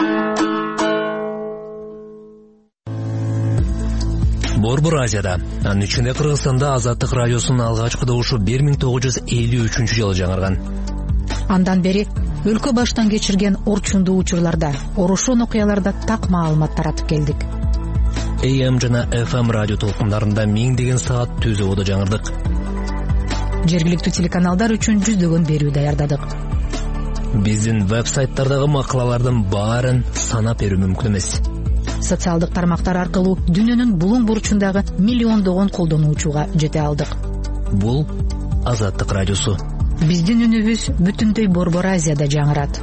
Борбор Азияда, анын ичинде Кыргызстанда Азаттык радиосунун алгачкы добушу 1953 жылы жаңырган. Андан бери өлкө баштан кечирген орчундуу учурларда, орушун окуяларда так маалымат таратып келдик. AM жана FM радио толкундарында миңдеген саат түзүп ода жаңырдык. Жергиликтүү телеканалдар үчүн жүздөгөн берүү даярдадык. Биздин веб-сайттардагы макалалардын баарын санап берүү мүмкүн эмес. Социалдык тармактар аркылуу дүйнөнүн булуң бурчундагы миллиондогон колдонуучуга жете алдык. Бул Азаттык радиосу. Биздин үнүбүз бүтүндөй Борбор Азияда жаңырат.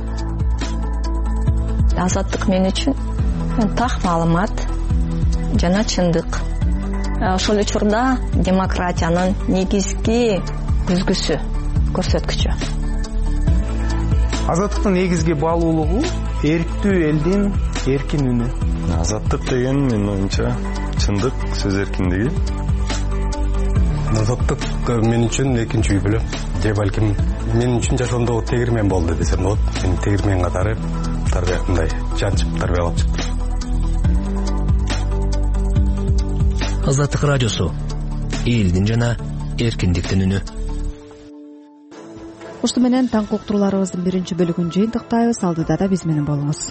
Азаттык мен үчүн так маалымат жана чындык. Ошол учурда демократиянын негизги көзгүсү, көрсөткүчү. Азаттыктын негизги баалуулугу эрктүү элдин эркин үнү. Азаттык деген менин оюмча чындык, сөз эркиндиги. Азаттык мен үчүн экинчи үй бүлө. Же балким мен үчүн жашоондогу тегирмен болду десем болот. Мен тегирмен катары тарбиякындай жанчып тарбиялап чыктым. Азаттык радиосу. Элдин жана эркиндиктин үнү. Ушул менен таң уктурууларыбыздын биринчи бөлүгүн жыйынтыктайбыз. Алдыда да биз менен болуңуз.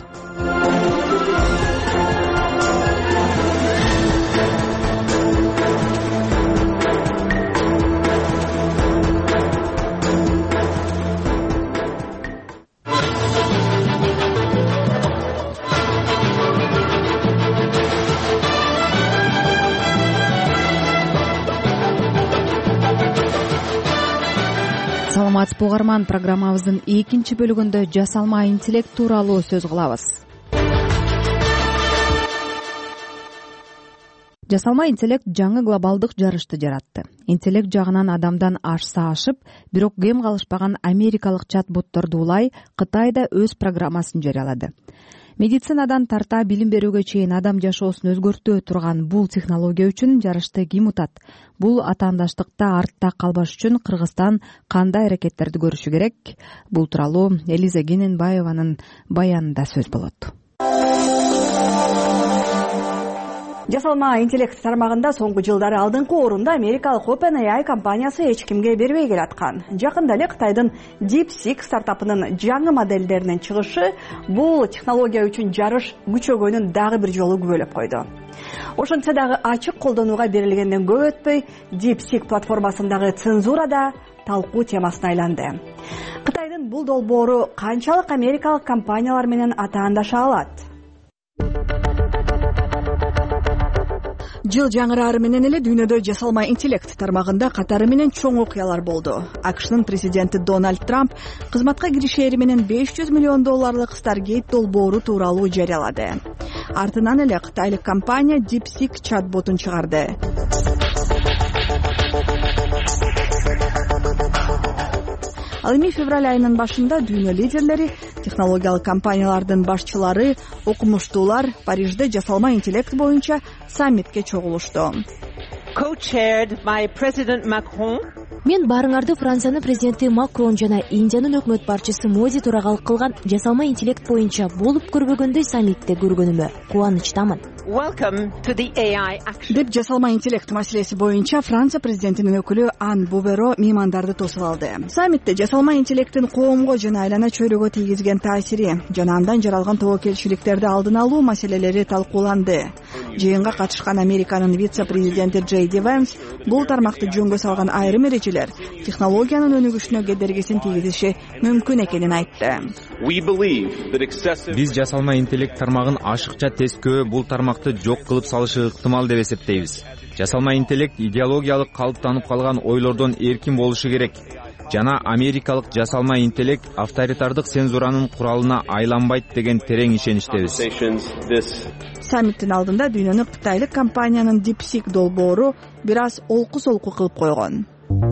Саламатсызбы угарман, программабыздын экинчи бөлүгүндө жасалма интеллект тууралуу сөз кылабыз. Жасалма интеллект жаңы глобалдык жарышты жаратты. Интеллект жагынан адамдан ашса ашып, бирок кем калышпаган америкалык чат-ботторду улай Кытайда өз программасын жарыялады. Медицинадан тарта билим берүүгө чейин адам жашоосун өзгөртө турган бул технология үчүн жарышты ким утат? Бул атаандаштыкта артта калбаш үчүн Кыргызстан кандай аракеттерди көрүшү керек? Бул тууралуу Элиза Кененбаеванын баянында сөз болот. Жасалма интеллект тармагында соңку жылдары алдыңкы орунда америкалык OpenAI компаниясы эч кимге бербей келаткан. Жакында эле Кытайдын DeepSeek стартапынын жаңы моделдеринин чыгышы бул технология үчүн жарыш күчөгөнүн дагы бир жолу күбөлөп койду. Ошентсе дагы ачык колдонууга берилгенден көп өтпөй DeepSeek платформасындагы цензура да талкуу темасына айланды. Кытайдын бул долбоору канчалык америкалык компаниялар менен атаандаша алат? Жыл жаңырары менен эле дүйнөдө жасалма интеллект тармагында катары менен чоң окуялар болду. АКШнын президенти Дональд Трамп кызматка киришери менен $500 миллион Stargate долбоору тууралуу жарыялады. Артынан эле кытайлык компания DeepSeek чат-ботун чыгарды. Ал эми февраль айынын башында дүйнө лидерлери, технологиялык компаниялардын башчылары, окумуштуулар Парижде жасалма интеллект боюнча саммитке чогулушту. Мен барыңарды Франциянын президенти Макрон жана Индиянын өкмөт башчысы Моди төрагалык кылган жасалма интеллект боюнча болуп көрбөгөндөй саммитте көргөнүмө кубанычтамын. Деп жасалма интеллект маселеси боюнча Франция президентинин өкүлү Ан Буберо меймандарды тосуп алды. Саммитте жасалма интеллекттин коомго жана айлана чөйрөгө тийгизген таасири жана андан жаралган тобокелчиликтерди алдын алуу маселелери талкууланды. Жыйынга катышкан Американын вице-президенти Джей Ди Венс бул тармакты жөнгө салган айрым эрежелер технологиянын өнүгүшүнө кедергисин тийгизиши мүмкүн экенин айтты. Биз жасалма интеллект тармагын ашыкча тескөө бул тармакты жок кылып салышы ыктымал деп эсептейбиз. Жасалма интеллект идеологиялык калыптанып калган ойлордон эркин болушу керек. Жана америкалык жасалма интеллект авторитардык цензуранын куралына айланбайт деген терең ишеничтебиз. Саммиттин алдында дүйнөнү кытайлык компаниянын DeepSeek долбоору бир аз олку-солку кылып койгон.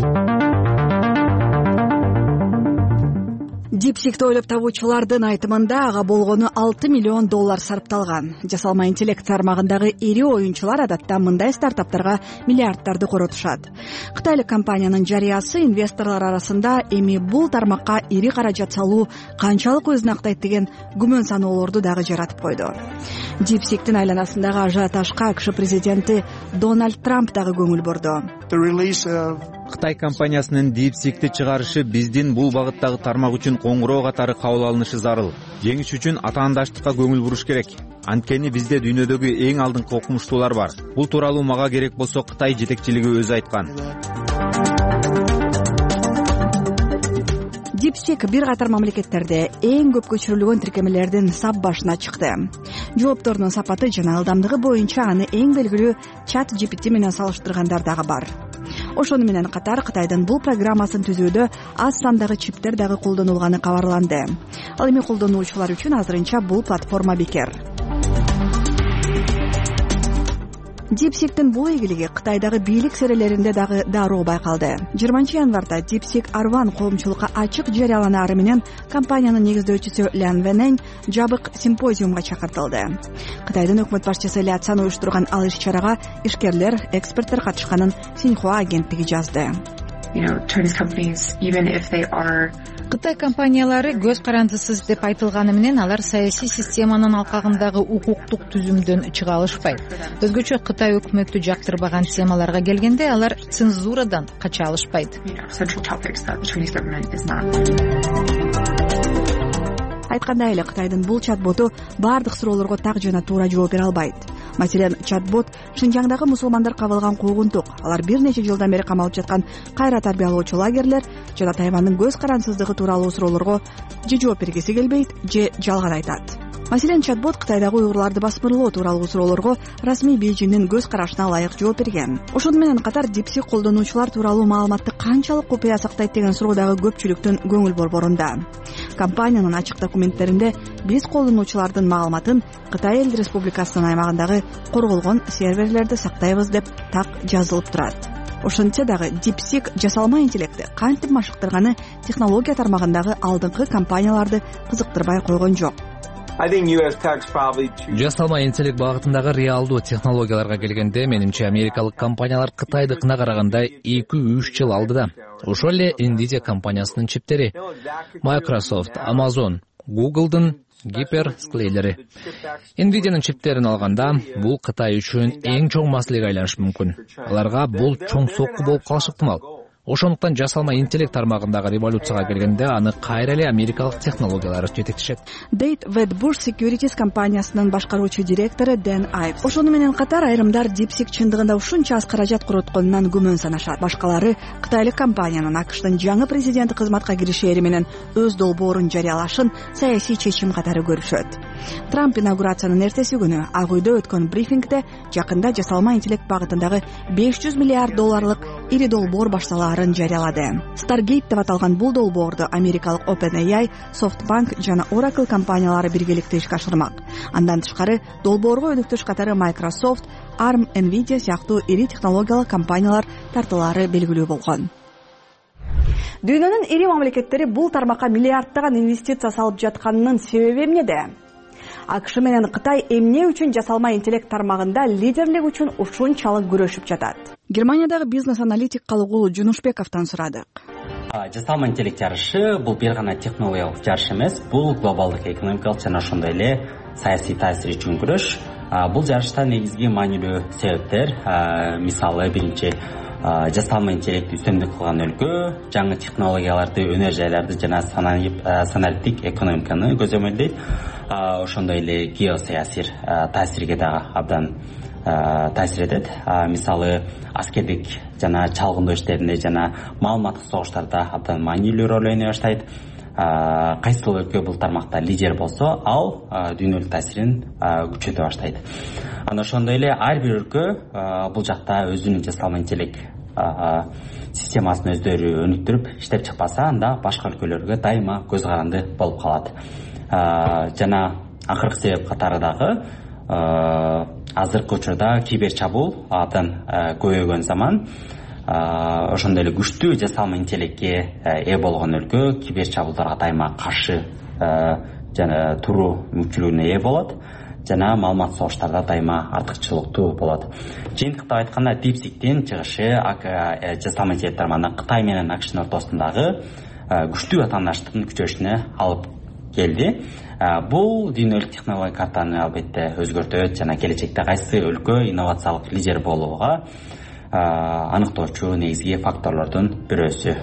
DeepSeek'ти ойлоп табуучулардын айтымында ага болгону $6 миллион сарпталган. Жасалма интеллект тармагындагы ири оюнчулар адатта мындай стартаптарга миллиарддарды коротушат. Кытайлык компаниянын жарыясы инвесторлор арасында эми бул тармакка ири каражат салуу канчалык өзүн актайт деген күмөн саноолорду дагы жаратып койду. DeepSeek'тин айланасындагы ажиотажга АКШ президенти Дональд Трамп дагы көңүл бурду. Кытай компаниясынын DeepSeek'ти чыгарышы биздин бул багыттагы тармак үчүн коңгуроо катары кабыл алынышы зарыл. Жеңиш үчүн атаандаштыкка көңүл буруш керек. Анткени бизде дүйнөдөгү эң алдыңкы окумуштуулар бар. Бул тууралуу мага керек болсо Кытай жетекчилиги өзү айткан. DeepSeek бир катар мамлекеттерде эң көп көчүрүлгөн тиркемелердин сап башына чыкты. Жооптордун сапаты жана ылдамдыгы боюнча аны эң белгилүү ChatGPT менен салыштыргандар дагы бар. Ошону менен катар Кытайдын бул программасын түзүүдө аз сандагы чиптер дагы колдонулганы кабарланды. Ал эми колдонуучулар үчүн азырынча бул платформа бекер. DeepSeek'тин бул ийгилиги Кытайдагы бийлик серелеринде дагы дароо байкалды. 20 январда DeepSeek Арван коомчулукка ачык жарыяланаары менен компаниянын негиздөөчүсү Лян Вэнэнь жабык симпозиумга чакыртылды. Кытайдын өкмөт башчысы Ля Цан уюштурган ал иш-чарага ишкерлер, эксперттер катышканын Синьхуа агенттиги жазды. Кытай компаниялары көз карандысыз деп айтылганы менен алар саясий системанын алкагындагы укуктук түзүмдөн чыга алышпайт. Өзгөчө Кытай өкмөтү жактырбаган темаларга келгенде алар цензурадан кача алышпайт. Айткандай эле Кытайдын бул чат-боту бардык суроолорго так жана туура жооп бере албайт. Маселен, чат-бот Шинжаңдагы мусулмандар кабылган куугунтук, алар бир нече жылдан бери камалып жаткан кайра тарбиялоочу лагерлер жана Тайвандын көз карансыздыгы тууралуу суроолорго же жооп бергиси келбейт, же жалган айтат. Маселен, чат-бот Кытайдагы уйгурларды басмырлоо тууралуу суроолорго расмий Бейжиңдин көз карашына ылайык жооп берген. Ошону менен катар DeepSeek колдонуучулар тууралуу маалыматты канчалык купуя сактайт деген суроо дагы көпчүлүктүн көңүл борборунда. Компаниянын ачык документтеринде биз колдонуучулардын маалыматын Кытай Эл Республикасынын аймагындагы корголгон серверлерде сактайбыз деп так жазылып турат. Ошентсе дагы DeepSeek жасалма интеллектти кантип машыктырганы технология тармагындагы алдыңкы компанияларды кызыктырбай койгон жок. Жасалма интеллект багытындагы реалдуу технологияларга келгенде, менимче америкалык компаниялар Кытайдыкына караганда 2-3 жыл алдыда. Ошол эле Nvidia компаниясынын чиптери, Microsoft, Amazon, Google'дын гиперсклейлери. Nvidia'нын чиптерин алганда бул Кытай үчүн эң чоң маселеге айланышы мүмкүн. Аларга бул чоң сокку болуп калышы ыктымал. Ошондуктан жасалма интеллект тармагындагы революцияга келгенде аны кайра эле америкалык технологиялар жетектешет. Дейт Wedbush Securities компаниясынын башкаруучу директору Дэн Айвс. Ошону менен катар айрымдар DeepSeek чындыгында ушунча аз каражат коротконунан күмөн санашат. Башкалары Кытайлык компаниянын АКШтын жаңы президенти кызматка киришери менен өз долбоорун жарыялашын саясий чечим катары көрүшөт. Трамп инаугурациянын эртеси күнү Ак үйдө өткөн брифингде жакында жасалма интеллект багытындагы $500 миллиард ири долбоор башталаарын жарыялады. Stargate деп аталган бул долбоорду америкалык OpenAI, SoftBank жана Oracle компаниялары биргеликте ишке ашырмак. Андан тышкары долбоорго өнүктүш катары Microsoft, ARM, Nvidia сыяктуу ири технологиялык компаниялар тартылаары белгилүү болгон. Дүйнөнүн ири мамлекеттери бул тармакка миллиарддаган инвестиция салып жатканынын себеби эмнеде? АКШ менен Кытай эмне үчүн жасалма интеллект тармагында лидерлик үчүн ушунчалык күрөшүп жатат? Германиядагы бизнес-аналитик Калыгул Жунушбековдон сурадык. Жасалма интеллект жарышы бул бир гана технологиялык жарыш эмес, бул глобалдык экономикалык жана ошондой эле саясий таасир үчүн күрөш. Бул жарышта негизги маанилүү себептер, мисалы биринчи жасалма интеллект үстөмдүк кылган өлкө жаңы технологияларды, өнөр жайларды жана саналиктик экономиканы көзөмөлдөйт. Ошондой эле геосаясий таасирге дагы абдан таасир этет. Мисалы аскердик жана чалгындоо иштеринде жана маалыматтык согуштарда абдан маанилүү роль ойной баштайт. Кайсыл өлкө бул тармакта лидер болсо, ал дүйнөлүк таасирин күчөтө баштайт. Анан ошондой эле ар бир өлкө бул жакта өзүнүн жасалма интеллект системасын өздөрү өнүктүрүп иштеп чыкпаса, анда башка өлкөлөргө дайыма көз каранды болуп калат. Жана акыркы себеп катары дагы азыркы учурда кибер чабуул абдан көбөйгөн заман. Ошондой эле күчтүү жасалма интеллектке ээ болгон өлкө кибер чабуулдарга дайыма каршы жана туруу мүмкүнчүлүгүнө ээ болот жана маалымат согуштарда дайыма артыкчылыктуу болот. Жыйынтыктап айтканда, DeepSeek'тин чыгышы жасалма интеллект тармагында Кытай менен АКШнын ортосундагы күчтүү атаандаштыктын күчөшүнө алып келди. Бул дүйнөлүк технология картаны албетте өзгөртөт жана келечекте кайсы өлкө инновациялык лидер болууга аныктоочу негизги факторлордун бирөөсү.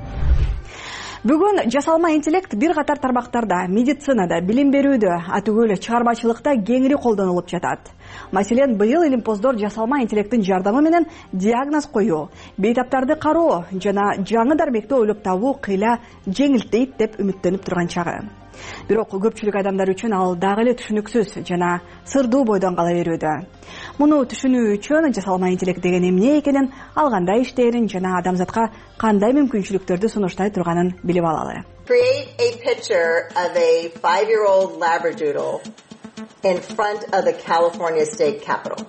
Бүгүн жасалма интеллект бир катар тармактарда, медицинада, билим берүүдө, атүгүл чыгармачылыкта кеңири колдонулуп жатат. Маселен, быйыл илимпоздор жасалма интеллекттин жардамы менен диагноз коюу, бейтаптарды кароо жана жаңы дармекти ойлоп табуу кыйла жеңилдейт деп үмүттөнүп турган чагы. Бирок көпчүлүк адамдар үчүн ал дагы эле түшүнүксүз жана сырдуу бойдон кала берүүдө. Муну түшүнүү үчүн жасалма интеллект деген эмне экенин, ал кандай иштерин жана адамзатка кандай мүмкүнчүлүктөрдү сунуштай турганын билип алалы. Create a picture of a 5-year-old labradoodle in front of the California State Capitol.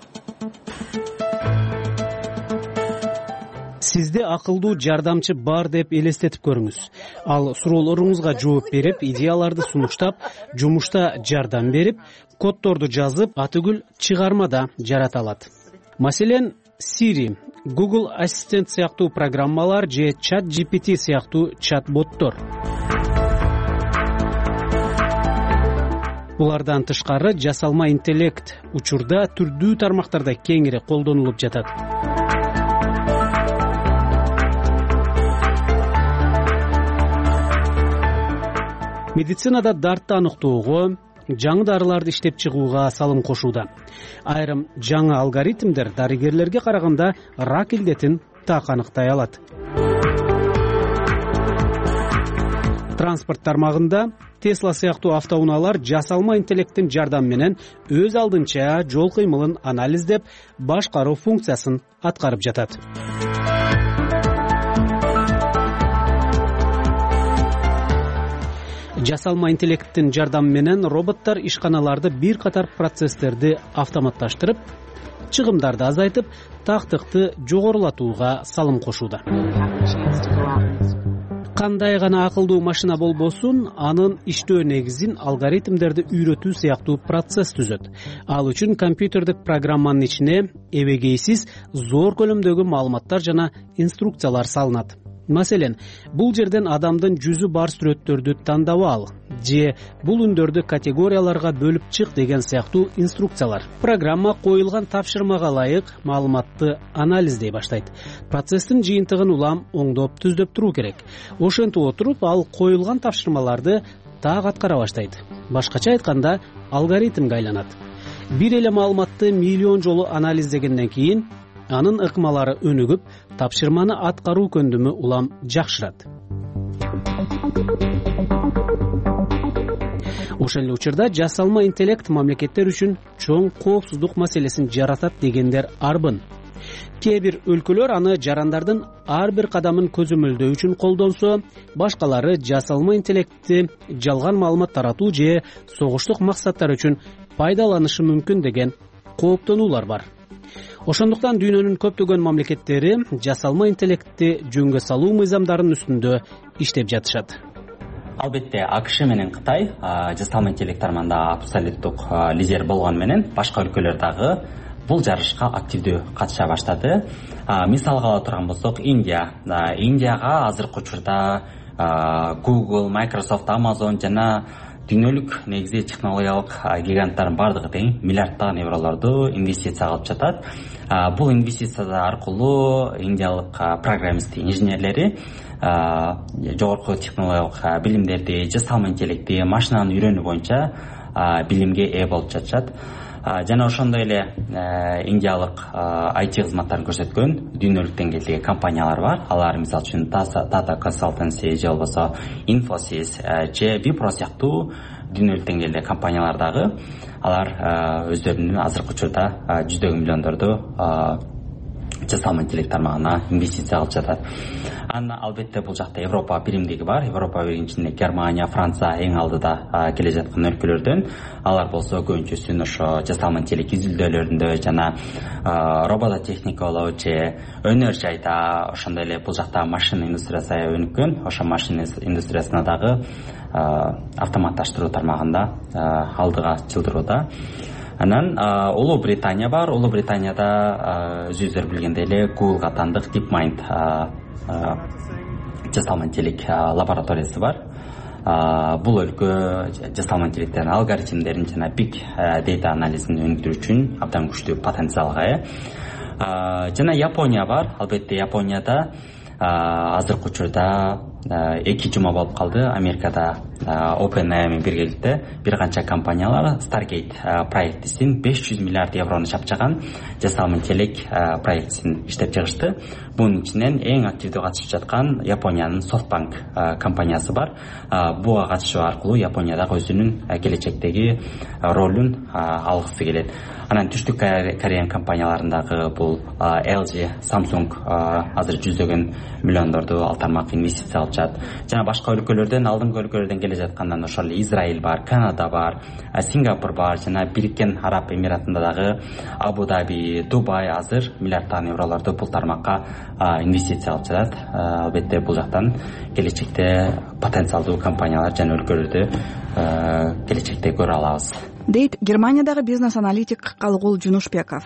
Сизде акылдуу жардамчы бар деп элестетип көрүңүз. Ал суроолоруңузга жооп берип, идеяларды сунуштап, жумушта жардам берип, коддорду жазып, атүгүл чыгармада жарата алат. Маселен, Siri, Google Assistant сыяктуу программалар же ChatGPT сыяктуу чат-боттор. Булардан тышкары жасалма интеллект учурда түрдүү тармактарда кеңири колдонулуп жатат. Медицинада дартты аныктоого, жаңы дарыларды иштеп чыгууга салым кошууда. Айрым жаңы алгоритмдер дарыгерлерге караганда рак илдетин так аныктай алат. Транспорт тармагында Tesla сыяктуу автоунаалар жасалма интеллекттин жардамы менен өз алдынча жол кыймылын анализдеп, башкаруу функциясын аткарып жатат. Жасалма интеллекттин жардамы менен роботтор ишканаларды бир катар процесстерди автоматташтырып, чыгымдарды азайтып, тактыкты жогорулатууга салым кошууда. Кандай гана акылдуу машина болбосун, анын иштөө негизин алгоритмдерди үйрөтүү сыяктуу процесс түзөт. Ал үчүн компьютердик программанын ичине эбегейсиз зор көлөмдөгү маалыматтар жана инструкциялар салынат. Маселен, бул жерден адамдын жүзү бар сүрөттөрдү тандап ал же бул үндөрдү категорияларга бөлүп чык деген сыяктуу инструкциялар. Программа коюлган тапшырмага ылайык маалыматты анализдей баштайт. Процесстин жыйынтыгын улам оңдоп түздөп туруу керек. Ошентип отуруп ал коюлган тапшырмаларды так аткара баштайт. Башкача айтканда, алгоритмге айланат. Бир эле маалыматты миллион жолу анализдегенден кийин анын ыкмалары өнүгүп, тапшырманы аткаруу көндүмү улам жакшырат. Ошол эле учурда жасалма интеллект мамлекеттер үчүн чоң коопсуздук маселесин жаратат дегендер арбын. Кээ бир өлкөлөр аны жарандардын ар бир кадамын көзөмөлдөө үчүн колдонсо, башкалары жасалма интеллектти жалган маалымат таратуу же согуштук максаттар үчүн пайдаланышы мүмкүн деген кооптонуулар бар. Ошондуктан дүйнөнүн көптөгөн мамлекеттери жасалма интеллектти жөнгө салуу мыйзамдарынын үстүндө иштеп жатышат. Албетте АКШ менен Кытай жасалма интеллект тармагында абсолюттук лидер болгону менен башка өлкөлөр дагы бул жарышка активдүү катыша баштады. Мисалга ала турган болсок, Индияга азыркы учурда Google, Microsoft, Amazon жана дүйнөлүк негизи технологиялык гиганттардын бардыгы тең миллиарддаган евролорду инвестиция кылып жатат. Бул инвестиция аркылуу индиялык программист инженерлери жогорку технологиялык билимдерди, жасалма интеллектти, машинаны үйрөнүү боюнча билимге ээ болуп жатышат. Жана ошондой эле индиялык IT кызматтарын көрсөткөн дүйнөлүк деңгээлдеги компаниялар бар. Алар мисалы үчүн Tata Consultancy же болбосо Infosys же Wipro сыяктуу дүйнөлүк деңгээлдеги компаниялар дагы алар өздөрүнүн азыркы учурда жүздөгөн миллиондорду жасалма интеллект тармагына инвестиция кылып жатат. Албетте бул жакта Европа биримдиги бар. Европа биринин ичинде Германия, Франция эң алдыда келе жаткан өлкөлөрдөн. Алар болсо көбүнчөсүн ошо жасалма интеллект изилдөөлөрүндө жана робототехникалоо же өнөр жайда, ошондой эле бул жакта машина индустриясы өнүккөн. Ошо машина индустриясына дагы автоматташтыруу тармагында алдыга жылдырууда. Анан Улуу Британия бар. Улуу Британияда өзүңүздөр билгендей эле Google катандык DeepMind жасалма интеллект лабораториясы бар. Бул өлкө жасалма интеллекттин алгоритмдерин жана big data анализин өнүктүрүү үчүн абдан күчтүү потенциалга ээ. Жана Япония бар. Албетте Японияда азыркы учурда 2 жума болуп калды. Америкада OpenAI менен биргеликте бир канча компаниялар Stargate проектисин 500 миллиард еврону чапчаган жасалма интеллект проектисин иштеп чыгышты. Бунун ичинен эң активдүү катышып жаткан Япониянын SoftBank компаниясы бар. Буга катышуу аркылуу Япониядагы өзүнүн келечектеги ролун алгысы келет. Анан түштүк Корея компанияларындагы бул LG, Samsung азыр жүздөгөн миллиондорду ал тармакка инвестиция кылып жатат. Жана башка өлкөлөрдөн, алдыңкы өлкөлөрдөн келе жаткандан ошол Израиль бар, Канада бар, Сингапур бар, жана Бириккен Араб Эмиратында дагы Абу Даби, Дубай азыр миллиарддаган евролорду бул тармакка инвестиция кылып жатат. Албетте бул жактан келечекте потенциалдуу компаниялар жана өлкөлөрдү келечекте көрө алабыз, дейт Германиядагы бизнес-аналитик Калгул Жунушбеков.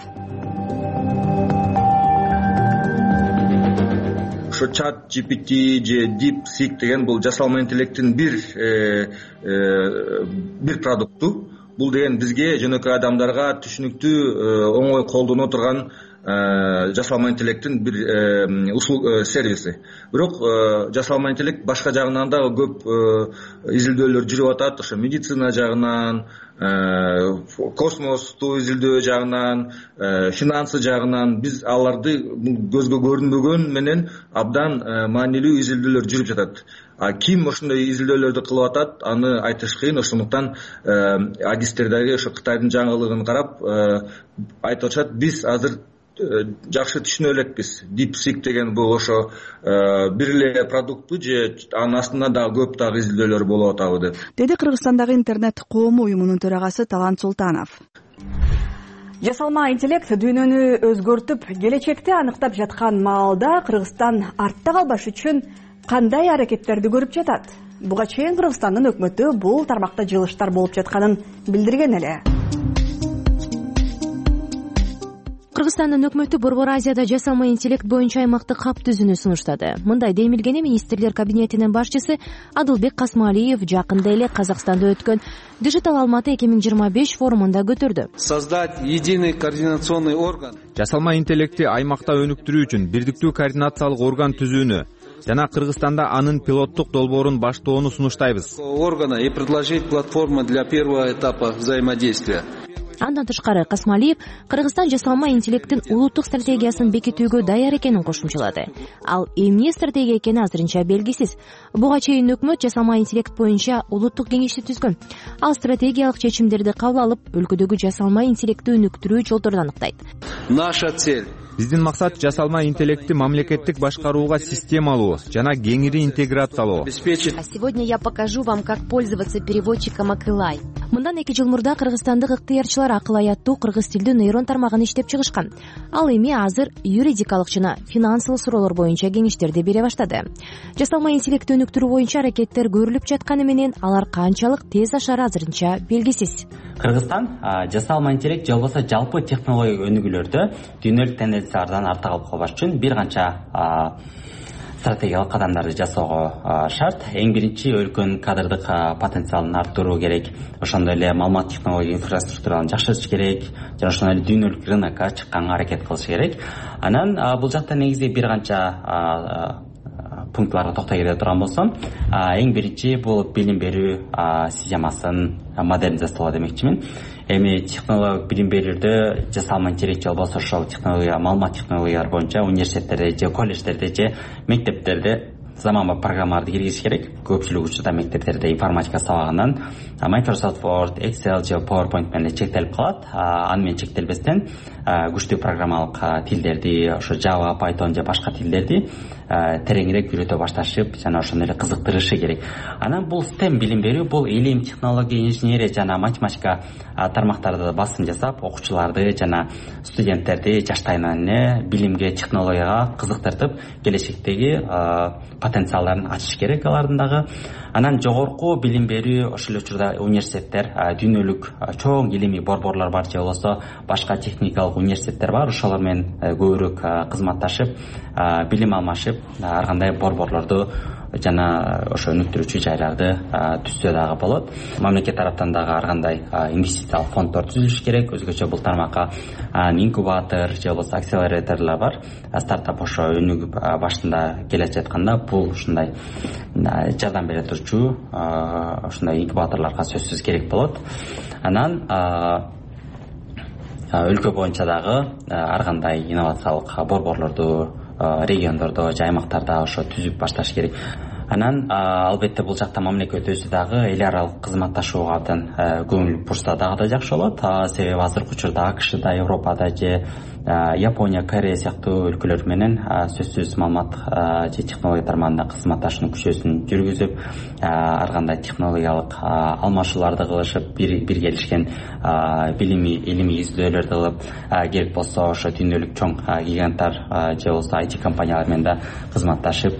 Ошо чат GPT же DeepSeek деген бул жасалма интеллекттин бир продукту. Бул деген бизге жөнөкөй адамдарга түшүнүктүү, оңой колдоно турган жасалма интеллекттин бир сервиси. Бирок жасалма интеллект башка жагынан дагы көп изилдөөлөр жүрүп атат. Ошо медицина жагынан, космосту изилдөө жагынан, финансы жагынан биз аларды көзгө көрүнбөгөн менен абдан маанилүү изилдөөлөр жүрүп жатат. Ким ошондой изилдөөлөрдү кылып атат, аны айтыш кыйын. Ошондуктан адистердеги ошо Кытайдын жаңылыгын карап айтып атышат, биз азыр жакшы түшүнө элекпиз. DeepSeek деген бул ошо бир эле продукту же анын астында дагы көп дагы изилдөөлөр болуп атабы деп. Деди Кыргызстандагы интернет коому уюмунун төрагасы Талант Султанов. Жасалма интеллект дүйнөнү өзгөртүп, келечекти аныктап жаткан маалда Кыргызстан артта калбаш үчүн кандай аракеттерди көрүп жатат? Буга чейин Кыргызстандын өкмөтү бул тармакта жылыштар болуп жатканын билдирген эле. Кыргызстандын өкмөтү Борбор Азияда жасалма интеллект боюнча аймактык кап түзүүнү сунуштады. Мындай демилгени министрлер кабинетинин башчысы Адылбек Касмалиев жакында эле Казакстанда өткөн Digital Алматы 2025 форумунда көтөрдү. Создать единый координационный орган. Жасалма интеллектти аймакта өнүктүрүү үчүн бирдиктүү координациялык орган түзүүнү жана Кыргызстанда анын пилоттук долбоорун баштоону сунуштайбыз. Органа и предложить платформу для первого этапа взаимодействия. Андан тышкары Касмалиев Кыргызстан жасалма интеллекттин улуттук стратегиясын бекитүүгө даяр экенин кошумчалады. Ал эмне стратегия экени азырынча белгисиз. Буга чейин өкмөт жасалма интеллект боюнча улуттук кеңешти түзгөн. Ал стратегиялык чечимдерди кабыл алып, өлкөдөгү жасалма интеллектти өнүктүрүү жолдорун аныктайт. Наша цель. Биздин максат жасалма интеллектти мамлекеттик башкарууга системалуу жана кеңири интеграциялоо. А сегодня я покажу вам, как пользоваться переводчиком Акылай. Мындан 2 жыл мурда кыргызстандык ыктыярчылар Акылай аттуу кыргыз тилдүү нейрон тармагын иштеп чыгышкан. Ал эми азыр юридикалык жана финансылык суроолор боюнча кеңештерди бере баштады. Жасалма интеллектти өнүктүрүү боюнча аракеттер көрүлүп жатканы менен алар канчалык тез ашары азырынча белгисиз. Кыргызстан жасалма интеллект же болбосо жалпы технология өнүгүүлөрдө дүйнөлүк тенденциялардан артта калып калбаш үчүн бир канча стратегиялык кадамдарды жасоого шарт. Эң биринчи өлкөнүн кадрдык потенциалын арттыруу керек. Ошондой эле маалымат технология инфраструктураны жакшыртыш керек. Жана ошондой эле дүйнөлүк рынокко чыкканга аракет кылыш керек. Анан бул жакта негизи бир канча пунктларга токтой келе турган болсом, эң биринчи бул билим берүү системасын модернизациялоо демекчимин. Эми технологиялык билим берүүдө жасалма интеллект же болбосо ошол технология, маалымат технологиялар боюнча университеттерде же колледждерде же мектептерде заманбап программаларды киргизиш керек. Көпчүлүк учурда мектептерде информатика сабагынан Microsoft Word, Excel же PowerPoint менен чектелип калат. Аны менен чектелбестен күчтүү программалык тилдерди, ошо Java, Python же башка тилдерди тереңирээк үйрөтө башташып, жана ошондой эле кызыктырышы керек. Анан бул STEM билим берүү, бул илим, технология, инженерия жана математика тармактарда басым жасап, окуучуларды жана студенттерди жаштайынан эле билимге, технологияга кызыктыртып, келечектеги потенциалдарын ачыш керек алардын дагы. Анан жогорку билим берүү, ошол учурда университеттер, дүйнөлүк чоң илимий борборлор бар же болбосо башка техникалык университеттер бар. Ошолор менен көбүрөөк кызматташып, билим алмашып, ар кандай борборлорду жана ошо өнүктүрүүчү жайларды түзсө дагы болот. Мамлекет тараптан дагы ар кандай инвестициялык фонддор түзүлүш керек. Өзгөчө бул тармакка инкубатор же болбосо акселераторлор бар. Стартап ошо өнүгүп башында келе жатканда бул ушундай жардам бере турчу ушундай инкубаторлорго сөзсүз керек болот. Анан өлкө боюнча дагы ар кандай инновациялык борборлорду региондордо же аймактарда ошо түзүп башташ керек. Анан албетте бул жакта мамлекет өзү дагы эл аралык кызматташууга абдан көңүл бурса дагы да жакшы болот. Себеби азыркы учурда АКШда, Европада же Япония, Корея сыяктуу өлкөлөр менен сөзсүз маалымат же технология тармагында кызматташуунун күчөөсүн жүргүзүп, ар кандай технологиялык алмашууларды кылышып, бир келишкен илимий изилдөөлөрдү кылып, керек болсо ошо дүйнөлүк чоң гиганттар же болбосо IT компаниялар менен да кызматташып,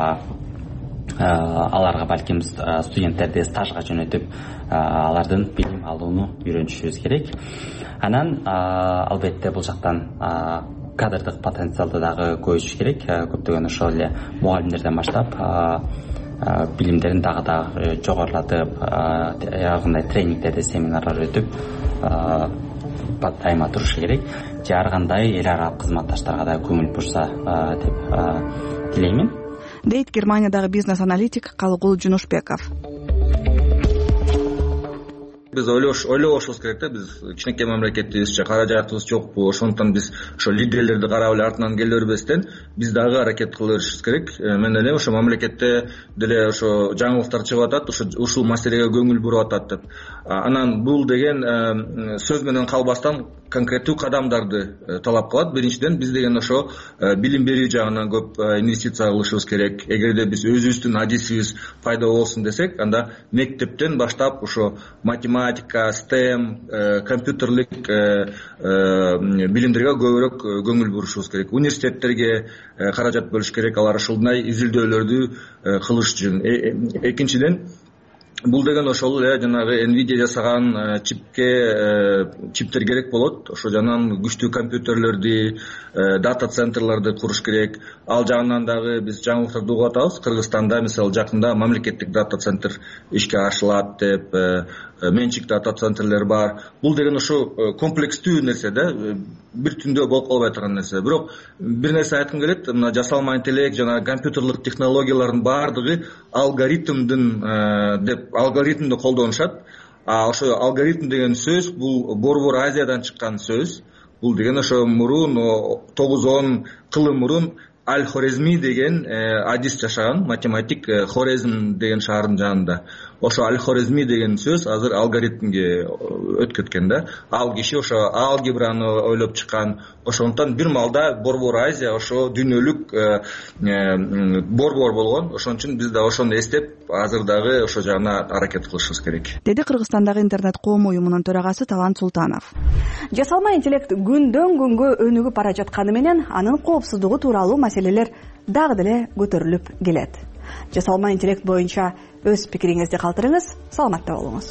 аларга балким студенттерди стажга жөнөтүп, алардын билим алууну үйрөнүшүбүз керек. Анан албетте бул жактан кадрдык потенциалды дагы көбөйтүш керек. Көптөгөн ошол эле мугалимдерден баштап билимдерин дагы да жогорулатып, ар кандай тренингдерди, семинарлар өтүп дайыма турушу керек. Же ар кандай эл аралык кызматташтарга да көңүл бурса деп тилеймин. Дейт Германиядагы бизнес-аналитик Калыгул Жунушбеков. Биз ойлобошубуз керек да, биз кичинекей мамлекетибиз, каражатыбыз жокпу, ошондуктан биз ошо лидерлерди карап эле артынан келе бербестен биз дагы аракет кыла беришибиз керек. Мен элем ошо мамлекетте деле ошо жаңылыктар чыгып атат, ушул маселеге көңүл буруп атат деп. Анан бул деген сөз менен калбастан конкреттүү кадамдарды талап кылат. Биринчиден биз деген ошо билим берүү жагынан көп инвестиция кылышыбыз керек. Эгерде биз өзүбүздүн адисибиз пайда болсун десек, анда мектептен баштап ошо математика, STEM, компьютерлик билимдерге көбүрөөк көңүл бурушубуз керек. Университеттерге каражат бөлүш керек, алар ушундай изилдөөлөрдү кылыш үчүн. Экинчиден бул деген ошол эле жанагы Nvidia жасаган чиптер керек болот. Ошо жанагы күчтүү компьютерлерди, дата центрларды куруш керек. Ал жагынан дагы биз жаңылыктарды угуп атабыз. Кыргызстанда мисалы жакында мамлекеттик дата центр ишке ашылат деп, менчик дата центрлер бар. Бул деген ошо комплекстүү нерсе да, бир түндө болуп калбай турган нерсе. Бирок бир нерсе айткым келет, мына жасалма интеллект жана компьютерлык технологиялардын баардыгы алгоритмди колдонушат. Ошо алгоритм деген сөз бул Борбор Азиядан чыккан сөз. Бул деген ошо мурун 9-10 кылым мурун Аль-Хорезми деген адис жашаган, математик, Хорезм деген шаардын жанында. Ошо Аль-Хорезми деген сөз азыр алгоритмге өтүп кеткен да. Ал киши ошо алгебраны ойлоп чыккан. Ошондон бир маалда Борбор Азия ошо дүйнөлүк борбор болгон. Ошон үчүн биз да ошону эстеп, азыр дагы ошо жагына аракет кылышыбыз керек. Деди Кыргызстандагы интернет коом уюмунун төрагасы Талант Султанов. Жасалма интеллект күндөн күнгө өнүгүп бара жатканы менен анын коопсуздугу тууралуу маселелер дагы деле көтөрүлүп келет. Жасалма интеллект боюнча өз пикириңизди калтырыңыз, саламатта болуңуз.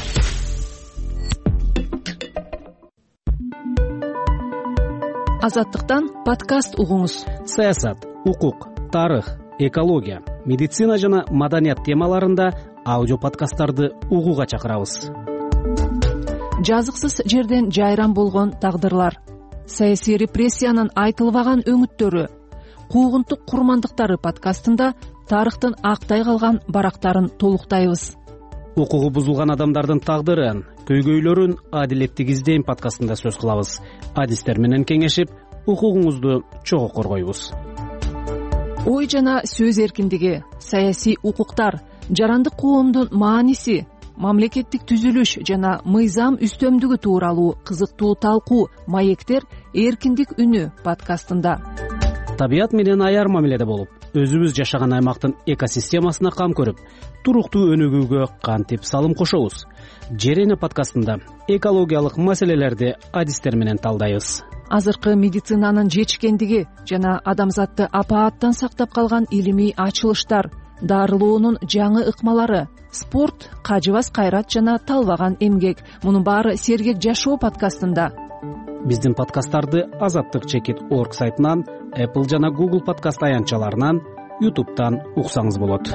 Азаттыктан подкаст угуңуз. Саясат, укук, тарых, экология, медицина жана маданият темаларында аудио подкасттарды угууга чакырабыз. Жазыксыз жерден жайран болгон тагдырлар, саясий репрессиянын айтылбаган өңүттөрү, куугунтук курмандыктары подкастында тарыхтын актай калган барактарын толуктайбыз. Укугу бузулган адамдардын тагдырын, көйгөйлөрүн адилеттик издейм подкастында сөз кылабыз. Адистер менен кеңешип, укугуңузду чогуу коргойбуз. Ой жана сөз эркиндиги, саясий укуктар, жарандык коомдун мааниси, мамлекеттик түзүлүш жана мыйзам үстөмдүгү тууралуу кызыктуу талкуу маектер эркиндик үнү подкастында. Табият менен аяр мамиледе болуп, өзүбүз жашаган аймактын экосистемасына кам көрүп, туруктуу өнүгүүгө кантип салым кошобуз. Жер эне подкастында экологиялык маселелерди адистер менен талдайбыз. Азыркы медицинанын жетишкендиги жана адамзатты апааттан сактап калган илимий ачылыштар, дарылоонун жаңы ыкмалары, спорт, кажыбас кайрат жана талбаган эмгек. Мунун баары сергек жашоо подкастында. Биздин подкасттарды azattik.org сайтынан, Apple жана Google подкаст аянтчаларынан, YouTube'тан уксаңыз болот.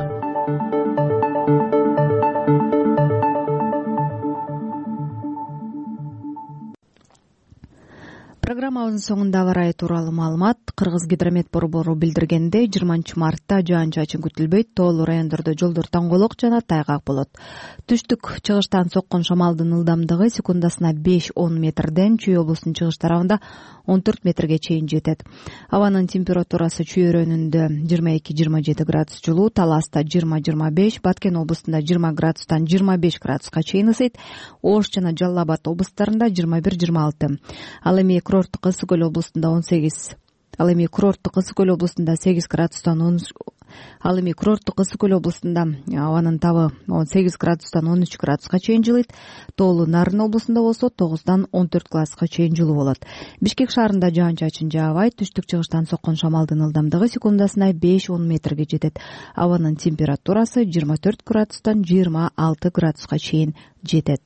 Программабыздын соңунда аба ырайы тууралуу маалымат. Кыргыз гидромет борбору билдиргендей, 20 мартта жаан-чачын күтүлбөйт, тоолуу райондордо жолдор тоңголок жана тайгак болот. Түштүк чыгыштан соккон шамалдын ылдамдыгы секундасына 5-10 метрден Чүй облусунун чыгыш тарабында 14 метрге чейин жетет. Абанын температурасы Чүй өрөөнүндө 22-27 градус жылуу, Таласта 20-25, Баткен облусунда 20 градустан 25 градуска чейин ысыйт, Ош жана Жалал Абад облустарында 21-26. Ал эми курорттук Ысык Көл облусунда 18. Ал эми курорттук Ысык Көл облусунда 8 градустан 10. Ал эми курорттук Ысык Көл облусунда абанын табы 18 градустан 13 градуска чейин жылыйт. Тоолуу Нарын облусунда болсо 9-дан 14 градуска чейин жылуу болот. Бишкек шаарында жаан-чачын жаабайт. Түштүк чыгыштан соккон шамалдын ылдамдыгы секундасына 5-10 метрге жетет. Абанын температурасы 24 градустан 26 градуска чейин жетет.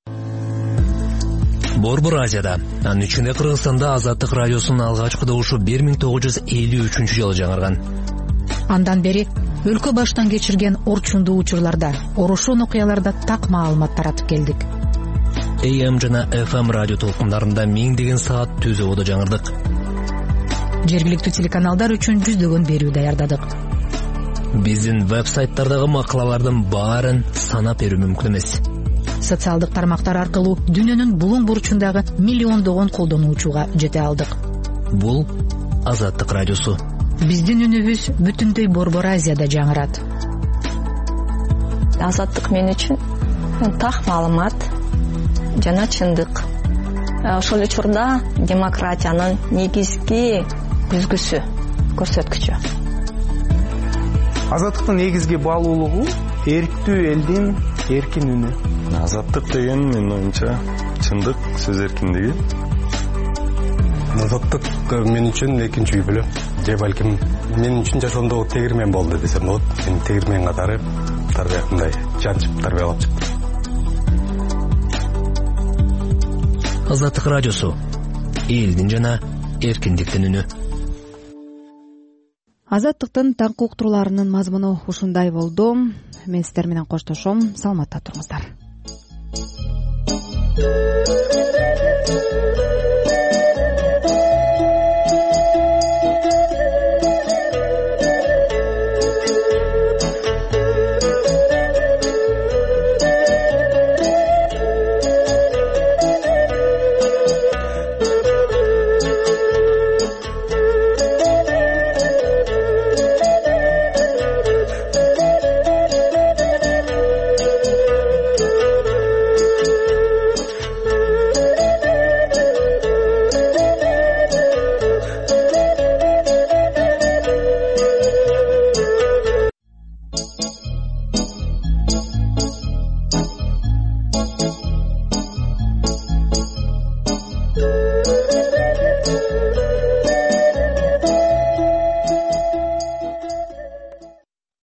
Борбор Азияда, анын ичинде Кыргызстанда Азаттык радиосунун алгачкы добушу 1953 жаңырган. Андан бери өлкө баштан кечирген орчундуу учурларда, орушун окуяларда так маалымат таратып келдик. AM жана FM радио толкундарында миңдеген саат түз ободо жаңырдык. Жергиликтүү телеканалдар үчүн жүздөгөн берүү даярдадык. Биздин веб-сайттардагы макалалардын баарын санап берүү мүмкүн эмес. Социалдык тармактар аркылуу дүйнөнүн булуң бурчундагы миллиондогон колдонуучуга жете алдык. Бул Азаттык радиосу. Биздин үнүбүз бүтүндөй Борбор Азияда жаңырат. Азаттык мен үчүн так маалымат жана чындык. Ошол учурда демократиянын негизги күзгүсү, көрсөткүчү. Азаттыктын негизги баалуулугу эрктүү элдин эркин үнү. Азаттык деген менин оюмча чындык, сөз эркиндиги. Азаттык мен үчүн экинчи үй бүлө. же балким мен үчүн жашоомдогу тегирмен болду десем болот. Мен тегирмен катары тарбиягындай жанчып тарбиялап чыктым. Азаттык радиосу, элдин жана эркиндиктин үнү. Азаттыктын таңкы уктурууларынын мазмуну ушундай болду. Мен сиздер менен коштошом. Саламатта туруңуздар.